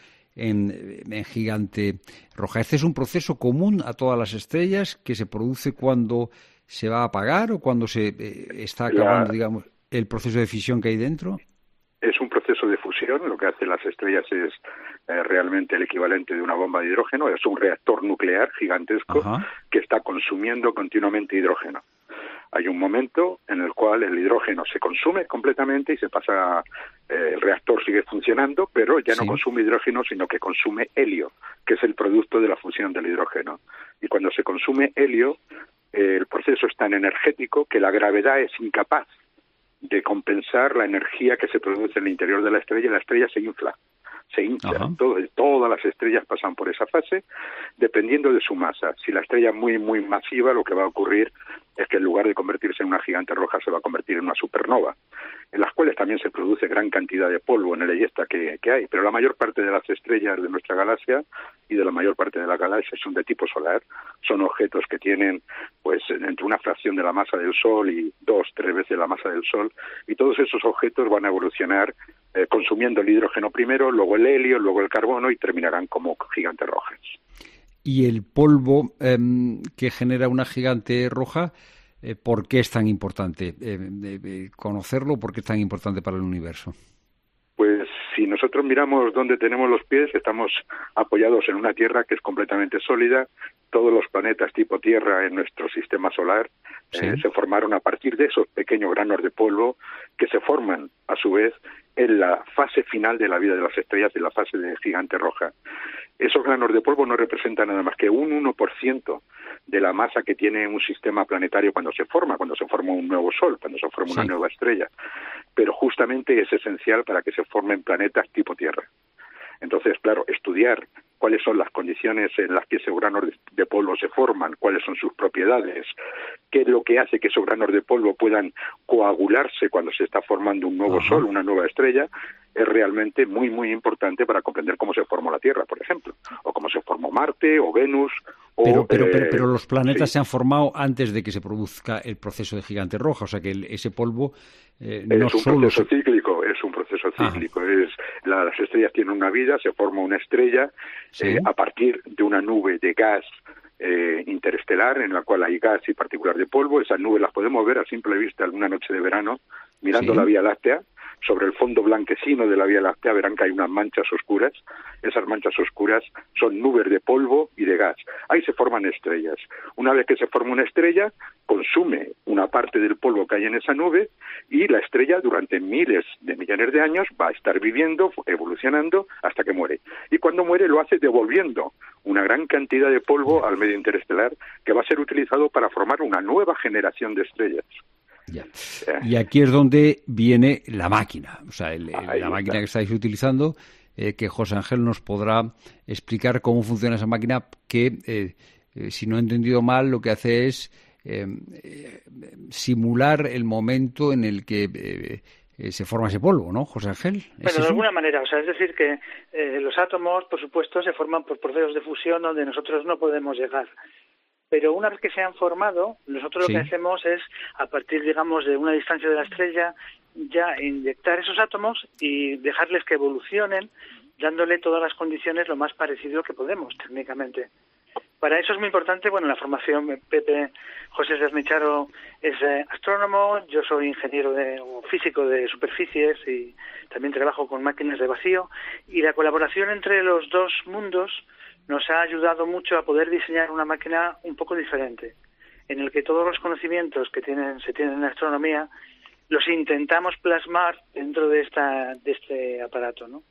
en, en gigante roja. ¿Este es un proceso común a todas las estrellas que se produce cuando se va a apagar o cuando se eh, está acabando, la... digamos, el proceso de fisión que hay dentro? Es un proceso de fusión. Lo que hacen las estrellas es eh, realmente el equivalente de una bomba de hidrógeno. Es un reactor nuclear gigantesco Ajá. que está consumiendo continuamente hidrógeno. Hay un momento en el cual el hidrógeno se consume completamente y se pasa, eh, el reactor sigue funcionando, pero ya no sí. consume hidrógeno, sino que consume helio, que es el producto de la fusión del hidrógeno. Y cuando se consume helio, eh, el proceso es tan energético que la gravedad es incapaz de compensar la energía que se produce en el interior de la estrella, y la estrella se infla. Se hincha, todo, todas las estrellas pasan por esa fase, dependiendo de su masa. Si la estrella es muy, muy masiva, lo que va a ocurrir es que en lugar de convertirse en una gigante roja, se va a convertir en una supernova, en las cuales también se produce gran cantidad de polvo en el eyesta que, que hay. Pero la mayor parte de las estrellas de nuestra galaxia y de la mayor parte de la galaxia son de tipo solar. Son objetos que tienen pues entre una fracción de la masa del Sol y dos, tres veces la masa del Sol, y todos esos objetos van a evolucionar eh, consumiendo el hidrógeno primero, luego el helio, luego el carbono, y terminarán como gigantes rojas. Y el polvo eh, que genera una gigante roja, eh, ¿por qué es tan importante eh, eh, conocerlo? ¿Por qué es tan importante para el universo? Pues si nosotros miramos dónde tenemos los pies, estamos apoyados en una Tierra que es completamente sólida. Todos los planetas tipo Tierra en nuestro sistema solar sí. eh, se formaron a partir de esos pequeños granos de polvo que se forman, a su vez, en la fase final de la vida de las estrellas, en la fase de gigante roja. Esos granos de polvo no representan nada más que un uno por ciento de la masa que tiene un sistema planetario cuando se forma, cuando se forma un nuevo sol, cuando se forma sí. una nueva estrella. Pero justamente es esencial para que se formen planetas tipo Tierra. Entonces, claro, estudiar cuáles son las condiciones en las que esos granos de polvo se forman, cuáles son sus propiedades, qué es lo que hace que esos granos de polvo puedan coagularse cuando se está formando un nuevo Ajá. sol, una nueva estrella, es realmente muy, muy importante para comprender cómo se formó la Tierra, por ejemplo, o cómo se formó Marte, o Venus, o... Pero, pero, eh, pero, pero los planetas sí. se han formado antes de que se produzca el proceso de gigante roja, o sea que el, ese polvo eh, no es un solo proceso se... cíclico, es un proceso cíclico. Es, la, las estrellas tienen una vida, se forma una estrella sí. eh, a partir de una nube de gas eh, interestelar en la cual hay gas y partículas de polvo. Esas nubes las podemos ver a simple vista en una noche de verano mirando sí. la Vía Láctea. Sobre el fondo blanquecino de la Vía Láctea verán que hay unas manchas oscuras. Esas manchas oscuras son nubes de polvo y de gas. Ahí se forman estrellas. Una vez que se forma una estrella, consume una parte del polvo que hay en esa nube, y la estrella durante miles de millones de años va a estar viviendo, evolucionando, hasta que muere. Y cuando muere lo hace devolviendo una gran cantidad de polvo al medio interestelar, que va a ser utilizado para formar una nueva generación de estrellas. Ya. Y aquí es donde viene la máquina, o sea, el, el, la máquina que estáis utilizando, eh, que José Ángel nos podrá explicar cómo funciona esa máquina, que, eh, eh, si no he entendido mal, lo que hace es eh, eh, simular el momento en el que eh, eh, se forma ese polvo, ¿no, José Ángel? Bueno, de alguna manera, o sea, es decir que eh, los átomos, por supuesto, se forman por procesos de fusión donde nosotros no podemos llegar. Pero una vez que se han formado, nosotros sí. lo que hacemos es, a partir, digamos, de una distancia de la estrella, ya inyectar esos átomos y dejarles que evolucionen, dándole todas las condiciones lo más parecido que podemos, técnicamente. Para eso es muy importante, bueno, la formación. Pepe José Cernicharo es eh, astrónomo, yo soy ingeniero de, o físico de superficies y también trabajo con máquinas de vacío, y la colaboración entre los dos mundos nos ha ayudado mucho a poder diseñar una máquina un poco diferente, en el que todos los conocimientos que tienen se tienen en astronomía los intentamos plasmar dentro de esta de este aparato, ¿no?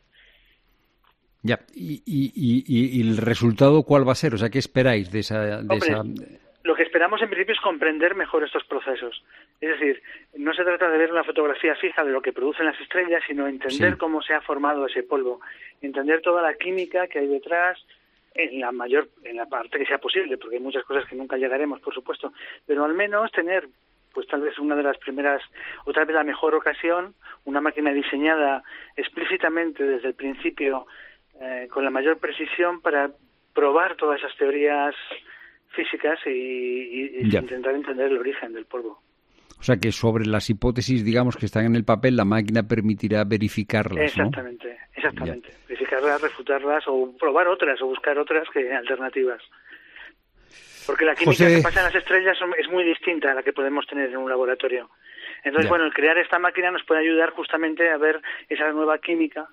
Ya, y, y, y, y el resultado, ¿cuál va a ser? O sea, ¿qué esperáis de esa...? De Hombre, esa... Lo que esperamos en principio es comprender mejor estos procesos. Es decir, no se trata de ver una fotografía fija de lo que producen las estrellas, sino entender sí. cómo se ha formado ese polvo, entender toda la química que hay detrás, en la mayor, en la parte que sea posible, porque hay muchas cosas que nunca llegaremos, por supuesto, pero al menos tener, pues tal vez una de las primeras, o tal vez la mejor ocasión, una máquina diseñada explícitamente desde el principio, eh, con la mayor precisión para probar todas esas teorías físicas y, y, y intentar entender el origen del polvo. O sea que sobre las hipótesis, digamos, que están en el papel, la máquina permitirá verificarlas, Exactamente, ¿no? exactamente. Ya. Verificarlas, refutarlas o probar otras o buscar otras que alternativas. Porque la química José... que pasa en las estrellas es muy distinta a la que podemos tener en un laboratorio. Entonces, ya. bueno, el crear esta máquina nos puede ayudar justamente a ver esa nueva química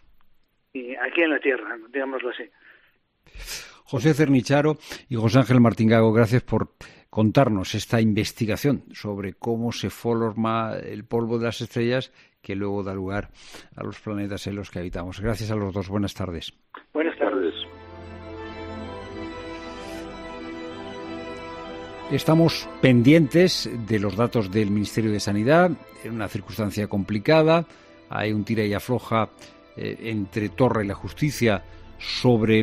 y aquí en la Tierra, digámoslo así. José Cernicharo y José Ángel Martín Gago, gracias por contarnos esta investigación sobre cómo se forma el polvo de las estrellas que luego da lugar a los planetas en los que habitamos. Gracias a los dos. Buenas tardes. Buenas tardes. Estamos pendientes de los datos del Ministerio de Sanidad, en una circunstancia complicada. Hay un tira y afloja eh, entre Torra y la justicia sobre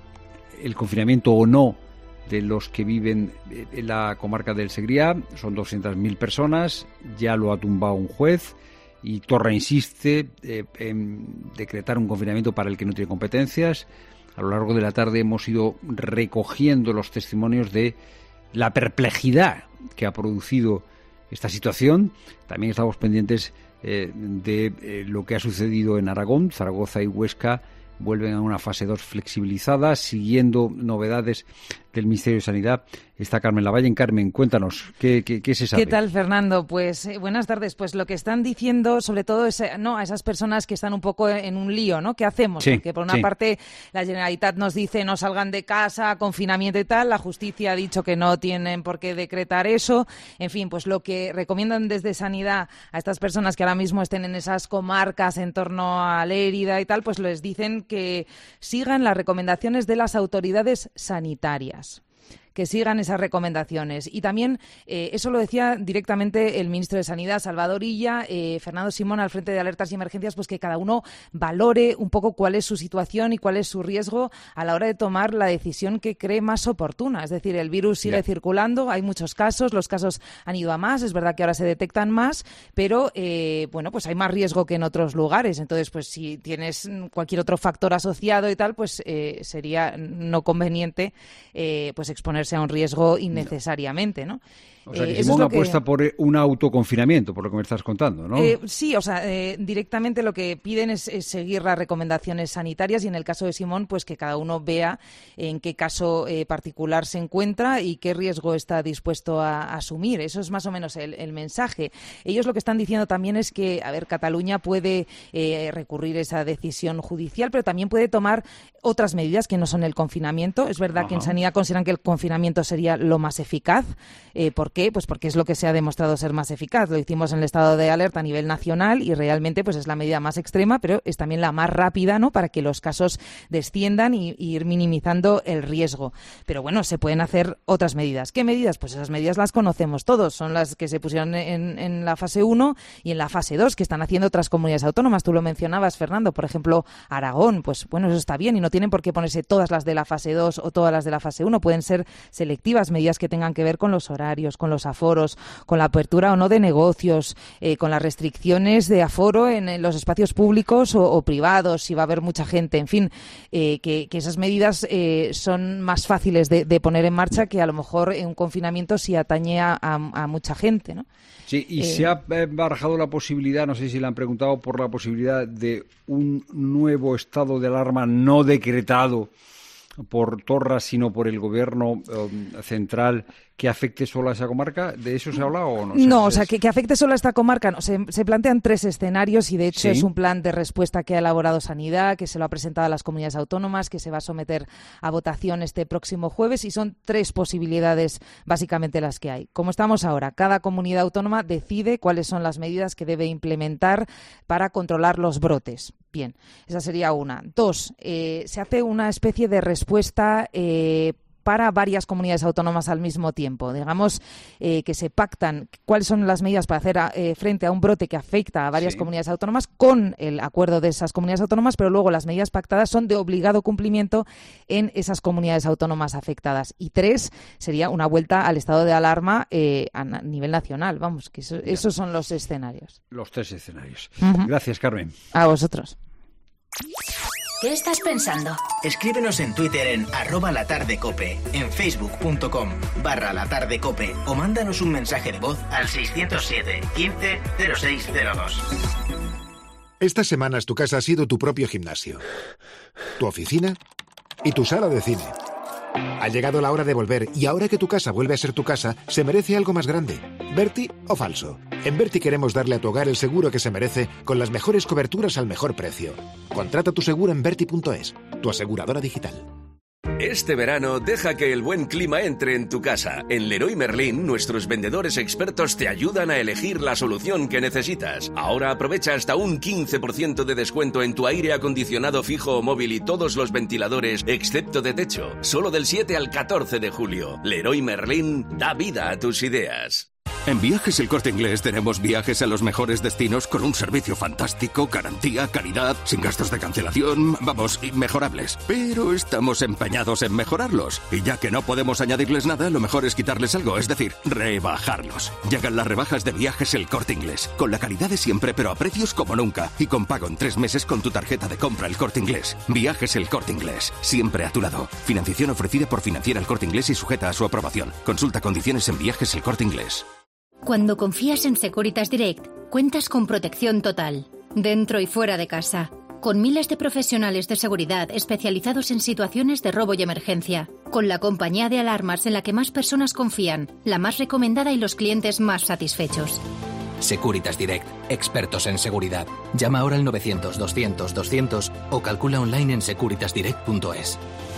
el confinamiento o no de los que viven en la comarca del Segriá. Son doscientas mil personas, ya lo ha tumbado un juez y Torra insiste eh, en decretar un confinamiento para el que no tiene competencias. A lo largo de la tarde hemos ido recogiendo los testimonios de la perplejidad que ha producido esta situación. También estamos pendientes eh, de eh, lo que ha sucedido en Aragón. Zaragoza y Huesca vuelven a una fase dos flexibilizada, siguiendo novedades del Ministerio de Sanidad. Está Carmen Lavalle. Carmen, cuéntanos, ¿qué, qué, qué se sabe? ¿Qué tal, Fernando? Pues eh, buenas tardes. Pues lo que están diciendo, sobre todo, es eh, no a esas personas que están un poco en un lío, ¿no? ¿Qué hacemos? Sí, Porque por una sí. parte la Generalitat nos dice no salgan de casa, confinamiento y tal. La justicia ha dicho que no tienen por qué decretar eso. En fin, pues lo que recomiendan desde Sanidad a estas personas que ahora mismo estén en esas comarcas en torno a Lérida y tal, pues les dicen que sigan las recomendaciones de las autoridades sanitarias. Que sigan esas recomendaciones. Y también, eh, eso lo decía directamente el ministro de Sanidad, Salvador Illa, eh, Fernando Simón, al frente de Alertas y Emergencias, pues que cada uno valore un poco cuál es su situación y cuál es su riesgo a la hora de tomar la decisión que cree más oportuna. Es decir, el virus sigue yeah. circulando, hay muchos casos, los casos han ido a más, es verdad que ahora se detectan más, pero, eh, bueno, pues hay más riesgo que en otros lugares. Entonces, pues si tienes cualquier otro factor asociado y tal, pues eh, sería no conveniente eh, pues exponer a un riesgo innecesariamente, ¿no? O sea, que eh, Simón es apuesta que... por un autoconfinamiento, por lo que me estás contando, ¿no? Eh, sí, o sea, eh, directamente lo que piden es, es seguir las recomendaciones sanitarias y en el caso de Simón, pues que cada uno vea en qué caso eh, particular se encuentra y qué riesgo está dispuesto a, a asumir. Eso es más o menos el, el mensaje. Ellos lo que están diciendo también es que, a ver, Cataluña puede eh, recurrir esa decisión judicial, pero también puede tomar otras medidas que no son el confinamiento. Es verdad Ajá. que en Sanidad consideran que el confinamiento sería lo más eficaz. Eh, ¿Por qué? Pues porque es lo que se ha demostrado ser más eficaz. Lo hicimos en el estado de alerta a nivel nacional y realmente pues es la medida más extrema, pero es también la más rápida, ¿no? Para que los casos desciendan y, y ir minimizando el riesgo. Pero bueno, se pueden hacer otras medidas. ¿Qué medidas? Pues esas medidas las conocemos todos. Son las que se pusieron en, en la fase uno y en la fase dos, que están haciendo otras comunidades autónomas. Tú lo mencionabas, Fernando. Por ejemplo, Aragón. Pues bueno, eso está bien y no tienen por qué ponerse todas las de la fase dos o todas las de la fase uno. Pueden ser selectivas, medidas que tengan que ver con los horarios, con los aforos, con la apertura o no de negocios, eh, con las restricciones de aforo en, en los espacios públicos o, o privados, si va a haber mucha gente, en fin, eh, que, que esas medidas eh, son más fáciles de, de poner en marcha que a lo mejor en un confinamiento si atañe a, a, a mucha gente, ¿no? Sí, y eh, se ha barajado la posibilidad, no sé si le han preguntado por la posibilidad de un nuevo estado de alarma no decretado por Torra, sino por el gobierno um, central, que afecte solo a esa comarca. ¿De eso se ha hablado o no? No, o sea, que, que afecte solo a esta comarca. No. Se, se plantean tres escenarios y, de hecho, ¿Sí? es un plan de respuesta que ha elaborado Sanidad, que se lo ha presentado a las comunidades autónomas, que se va a someter a votación este próximo jueves, y son tres posibilidades básicamente las que hay. Como estamos ahora, cada comunidad autónoma decide cuáles son las medidas que debe implementar para controlar los brotes. Bien, esa sería una. Dos, eh, se hace una especie de respuesta eh, para varias comunidades autónomas al mismo tiempo. Digamos eh, que se pactan cuáles son las medidas para hacer eh, frente a un brote que afecta a varias sí. comunidades autónomas con el acuerdo de esas comunidades autónomas, pero luego las medidas pactadas son de obligado cumplimiento en esas comunidades autónomas afectadas. Y tres, sería una vuelta al estado de alarma eh, a nivel nacional. Vamos, que eso, esos son los escenarios. Los tres escenarios. Uh-huh. Gracias, Carmen. A vosotros. ¿Qué estás pensando? Escríbenos en Twitter en arroba latardecope, en facebook.com barra latardecope o mándanos un mensaje de voz al seiscentros siete, quince, cero seis cero dos. Estas semanas tu casa ha sido tu propio gimnasio, tu oficina y tu sala de cine. Ha llegado la hora de volver y ahora que tu casa vuelve a ser tu casa, se merece algo más grande. ¿Berti o falso? En Berti queremos darle a tu hogar el seguro que se merece con las mejores coberturas al mejor precio. Contrata tu seguro en berti punto es, tu aseguradora digital. Este verano, deja que el buen clima entre en tu casa. En Leroy Merlin, nuestros vendedores expertos te ayudan a elegir la solución que necesitas. Ahora aprovecha hasta un quince por ciento de descuento en tu aire acondicionado fijo o móvil y todos los ventiladores, excepto de techo. Solo del siete al catorce de julio. Leroy Merlin da vida a tus ideas. En Viajes El Corte Inglés tenemos viajes a los mejores destinos con un servicio fantástico, garantía, calidad, sin gastos de cancelación, vamos, inmejorables. Pero estamos empeñados en mejorarlos. Y ya que no podemos añadirles nada, lo mejor es quitarles algo, es decir, rebajarlos. Llegan las rebajas de Viajes El Corte Inglés, con la calidad de siempre pero a precios como nunca. Y con pago en tres meses con tu tarjeta de compra El Corte Inglés. Viajes El Corte Inglés, siempre a tu lado. Financiación ofrecida por Financiera El Corte Inglés y sujeta a su aprobación. Consulta condiciones en Viajes El Corte Inglés. Cuando confías en Securitas Direct, cuentas con protección total, dentro y fuera de casa, con miles de profesionales de seguridad especializados en situaciones de robo y emergencia, con la compañía de alarmas en la que más personas confían, la más recomendada y los clientes más satisfechos. Securitas Direct, expertos en seguridad. Llama ahora al novecientos, doscientos, doscientos o calcula online en securitas direct punto es.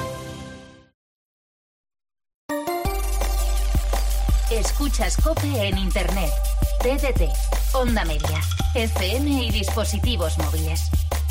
Escuchas COPE en Internet, T D T, Onda Media, F M y dispositivos móviles.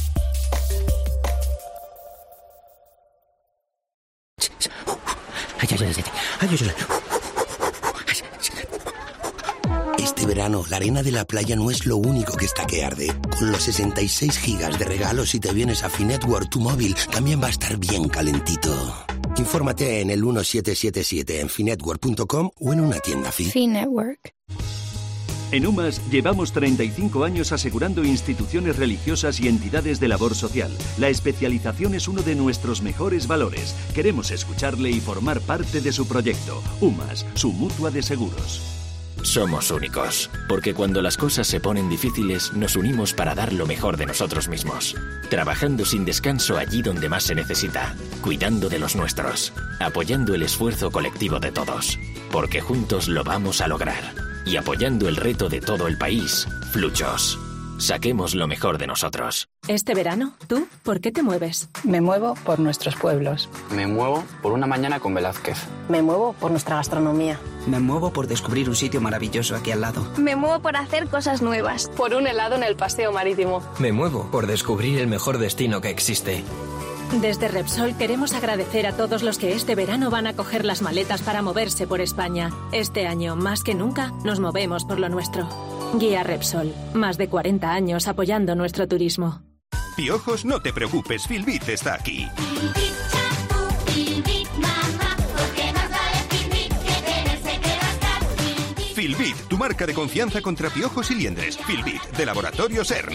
Este verano, la arena de la playa no es lo único que está que arde. Con los sesenta y seis gigas de regalos si te vienes a Finetwork, tu móvil también va a estar bien calentito. Infórmate en el uno siete siete siete en finetwork punto com o en una tienda Fi. Finetwork. En UMAS llevamos treinta y cinco años asegurando instituciones religiosas y entidades de labor social. La especialización es uno de nuestros mejores valores. Queremos escucharle y formar parte de su proyecto. UMAS, su mutua de seguros. Somos únicos, porque cuando las cosas se ponen difíciles, nos unimos para dar lo mejor de nosotros mismos. Trabajando sin descanso allí donde más se necesita, cuidando de los nuestros, apoyando el esfuerzo colectivo de todos, porque juntos lo vamos a lograr. Y apoyando el reto de todo el país, Fluchos. Saquemos lo mejor de nosotros. Este verano, ¿tú por qué te mueves? Me muevo por nuestros pueblos. Me muevo por una mañana con Velázquez. Me muevo por nuestra gastronomía. Me muevo por descubrir un sitio maravilloso aquí al lado. Me muevo por hacer cosas nuevas. Por un helado en el paseo marítimo. Me muevo por descubrir el mejor destino que existe. Desde Repsol queremos agradecer a todos los que este verano van a coger las maletas para moverse por España. Este año, más que nunca, nos movemos por lo nuestro. Guía Repsol. Más de cuarenta años apoyando nuestro turismo. Piojos, no te preocupes, Filbit está aquí. Filbit, tu marca de confianza contra piojos y liendres. Filbit, de Laboratorio CERN.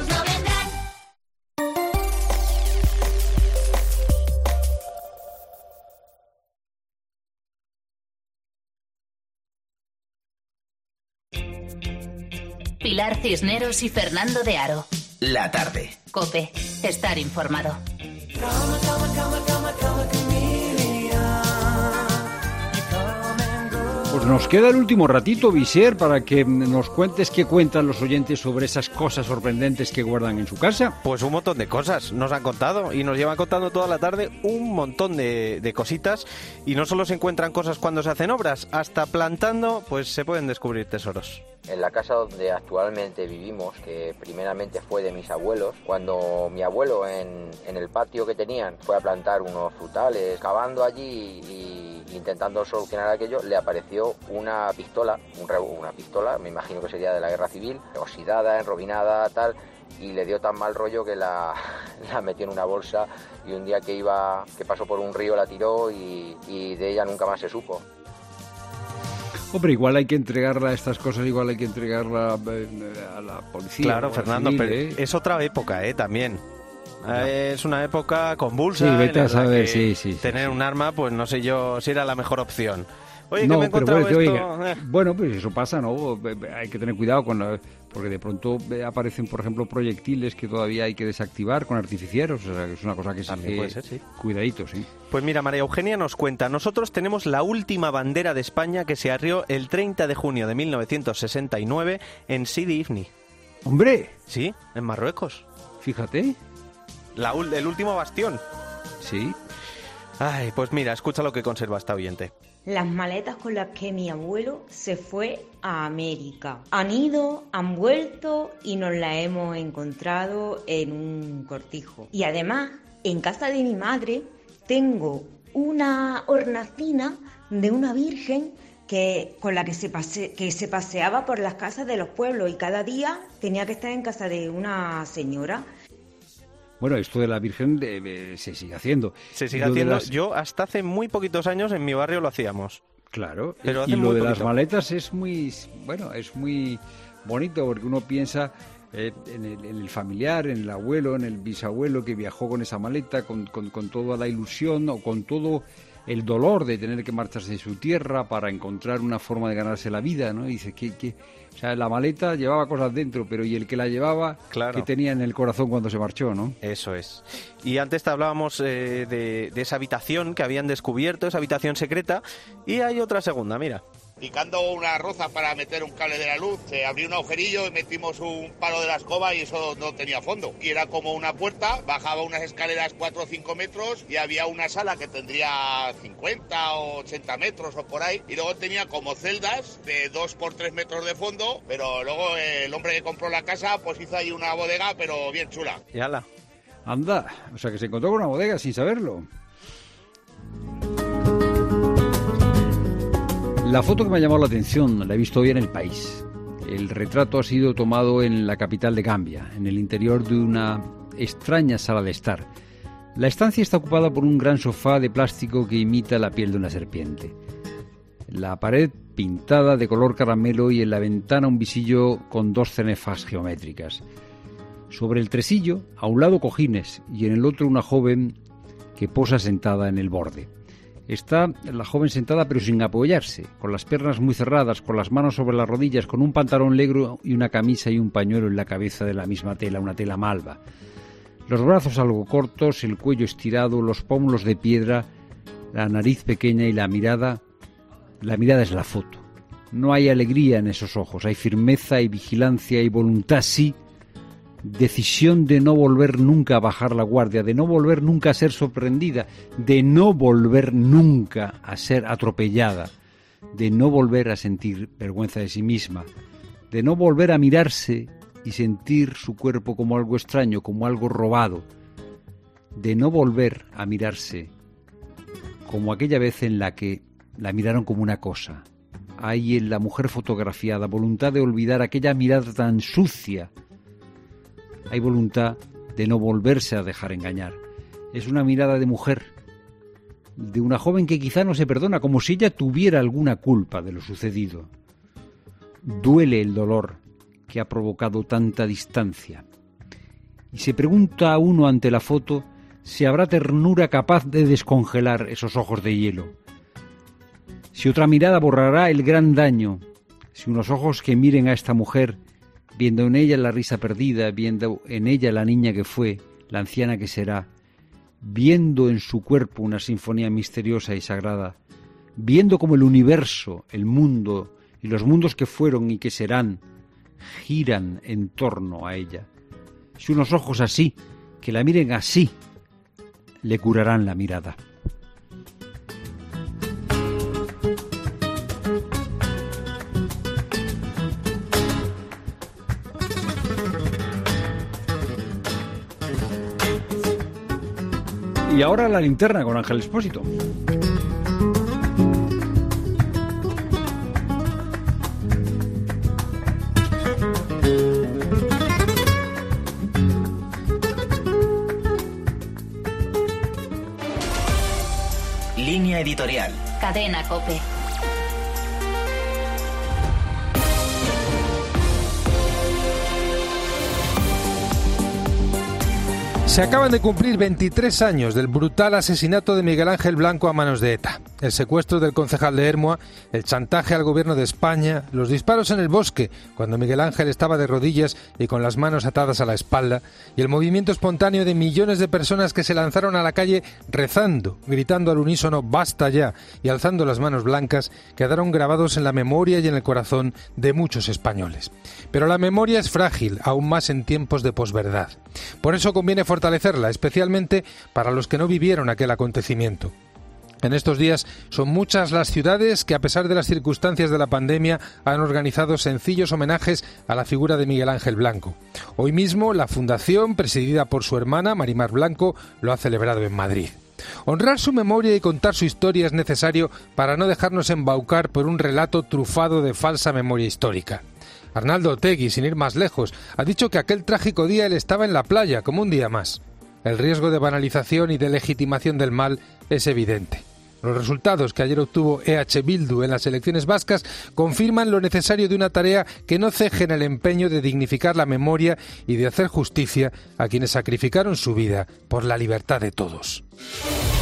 Pilar Cisneros y Fernando de Aro. La tarde. COPE. Estar informado. Pues nos queda el último ratito, Viser, para que nos cuentes qué cuentan los oyentes sobre esas cosas sorprendentes que guardan en su casa. Pues un montón de cosas nos han contado y nos llevan contando toda la tarde un montón de, de cositas, y no solo se encuentran cosas cuando se hacen obras, hasta plantando pues se pueden descubrir tesoros. En la casa donde actualmente vivimos, que primeramente fue de mis abuelos, cuando mi abuelo en, en el patio que tenían fue a plantar unos frutales, cavando allí y intentando solucionar aquello, le apareció una pistola, un, una pistola, me imagino que sería de la guerra civil, oxidada, enrobinada, tal, y le dio tan mal rollo que la, la metió en una bolsa, y un día que iba, que pasó por un río la tiró y, y de ella nunca más se supo. Hombre, igual hay que entregarla, estas cosas igual hay que entregarla a la policía. Claro, Fernando, civil, pero ¿eh? Es otra época, ¿eh? También. Eh, es una época convulsa. Sí, vete a saber, sí, sí, sí. Tener sí. un arma, pues no sé yo si era la mejor opción. Oye, no, que me he encontrado pero bueno, esto... oiga, eh. bueno, pues eso pasa, ¿no? Hay que tener cuidado con la... porque de pronto aparecen, por ejemplo, proyectiles que todavía hay que desactivar con artificieros, o sea, es una cosa que se También puede ser, sí. Cuidadito, sí. Pues mira, María Eugenia nos cuenta, nosotros tenemos la última bandera de España que se arrió el treinta de junio de mil novecientos sesenta y nueve en Sidi Ifni. ¡Hombre! Sí, en Marruecos. Fíjate. La, el último bastión. Sí. Ay, pues mira, escucha lo que conserva esta oyente. Las maletas con las que mi abuelo se fue a América. Han ido, han vuelto y nos las hemos encontrado en un cortijo. Y además, en casa de mi madre tengo una hornacina de una virgen que con la que se, pase, que se paseaba por las casas de los pueblos y cada día tenía que estar en casa de una señora. Bueno, esto de la Virgen de, de, se sigue haciendo. Se sigue haciendo. Las... Yo hasta hace muy poquitos años en mi barrio lo hacíamos. Claro. Pero hace y lo muy de poquito. Las maletas es muy, bueno, es muy bonito porque uno piensa eh, en, el, en el familiar, en el abuelo, en el bisabuelo que viajó con esa maleta, con, con, con toda la ilusión o con todo el dolor de tener que marcharse de su tierra para encontrar una forma de ganarse la vida, ¿no? Y dice que, que o sea, la maleta llevaba cosas dentro, pero ¿y el que la llevaba? Claro. ¿Qué tenía en el corazón cuando se marchó, no? Eso es. Y antes te hablábamos eh, de, de esa habitación que habían descubierto, esa habitación secreta, y hay otra segunda, mira. Picando una roza para meter un cable de la luz, se abrió un agujerillo y metimos un palo de la escoba y eso no tenía fondo. Y era como una puerta, bajaba unas escaleras cuatro o cinco metros y había una sala que tendría cincuenta o ochenta metros o por ahí. Y luego tenía como celdas de dos por tres metros de fondo, pero luego el hombre que compró la casa pues hizo ahí una bodega, pero bien chula. Y ala. Anda, o sea que se encontró con una bodega sin saberlo. La foto que me ha llamado la atención la he visto hoy en El País. El retrato ha sido tomado en la capital de Gambia, en el interior de una extraña sala de estar. La estancia está ocupada por un gran sofá de plástico que imita la piel de una serpiente. La pared pintada de color caramelo y en la ventana un visillo con dos cenefas geométricas. Sobre el tresillo, a un lado cojines y en el otro una joven que posa sentada en el borde. Está la joven sentada pero sin apoyarse, con las piernas muy cerradas, con las manos sobre las rodillas, con un pantalón negro y una camisa y un pañuelo en la cabeza de la misma tela, una tela malva. Los brazos algo cortos, el cuello estirado, los pómulos de piedra, la nariz pequeña y la mirada... La mirada es la foto. No hay alegría en esos ojos, hay firmeza y vigilancia y voluntad, sí. Decisión de no volver nunca a bajar la guardia, de no volver nunca a ser sorprendida, de no volver nunca a ser atropellada, de no volver a sentir vergüenza de sí misma, de no volver a mirarse y sentir su cuerpo como algo extraño, como algo robado, de no volver a mirarse como aquella vez en la que la miraron como una cosa. Hay en la mujer fotografiada voluntad de olvidar aquella mirada tan sucia. Hay voluntad de no volverse a dejar engañar. Es una mirada de mujer, de una joven que quizá no se perdona, como si ella tuviera alguna culpa de lo sucedido. Duele el dolor que ha provocado tanta distancia. Y se pregunta a uno ante la foto si habrá ternura capaz de descongelar esos ojos de hielo. Si otra mirada borrará el gran daño, si unos ojos que miren a esta mujer, viendo en ella la risa perdida, viendo en ella la niña que fue, la anciana que será, viendo en su cuerpo una sinfonía misteriosa y sagrada, viendo como el universo, el mundo y los mundos que fueron y que serán, giran en torno a ella. Si unos ojos así, que la miren así, le curarán la mirada. Y ahora la linterna con Ángel Expósito. Línea editorial. Cadena COPE. Se acaban de cumplir veintitrés años del brutal asesinato de Miguel Ángel Blanco a manos de ETA. El secuestro del concejal de Ermua, el chantaje al gobierno de España, los disparos en el bosque cuando Miguel Ángel estaba de rodillas y con las manos atadas a la espalda, y el movimiento espontáneo de millones de personas que se lanzaron a la calle rezando, gritando al unísono «basta ya» y alzando las manos blancas, quedaron grabados en la memoria y en el corazón de muchos españoles. Pero la memoria es frágil, aún más en tiempos de posverdad. Por eso conviene fortalecerla, especialmente para los que no vivieron aquel acontecimiento. En estos días son muchas las ciudades que, a pesar de las circunstancias de la pandemia, han organizado sencillos homenajes a la figura de Miguel Ángel Blanco. Hoy mismo la Fundación, presidida por su hermana Marimar Blanco, lo ha celebrado en Madrid. Honrar su memoria y contar su historia es necesario para no dejarnos embaucar por un relato trufado de falsa memoria histórica. Arnaldo Otegi, sin ir más lejos, ha dicho que aquel trágico día él estaba en la playa, como un día más. El riesgo de banalización y de legitimación del mal es evidente. Los resultados que ayer obtuvo E H Bildu en las elecciones vascas confirman lo necesario de una tarea que no ceje en el empeño de dignificar la memoria y de hacer justicia a quienes sacrificaron su vida por la libertad de todos.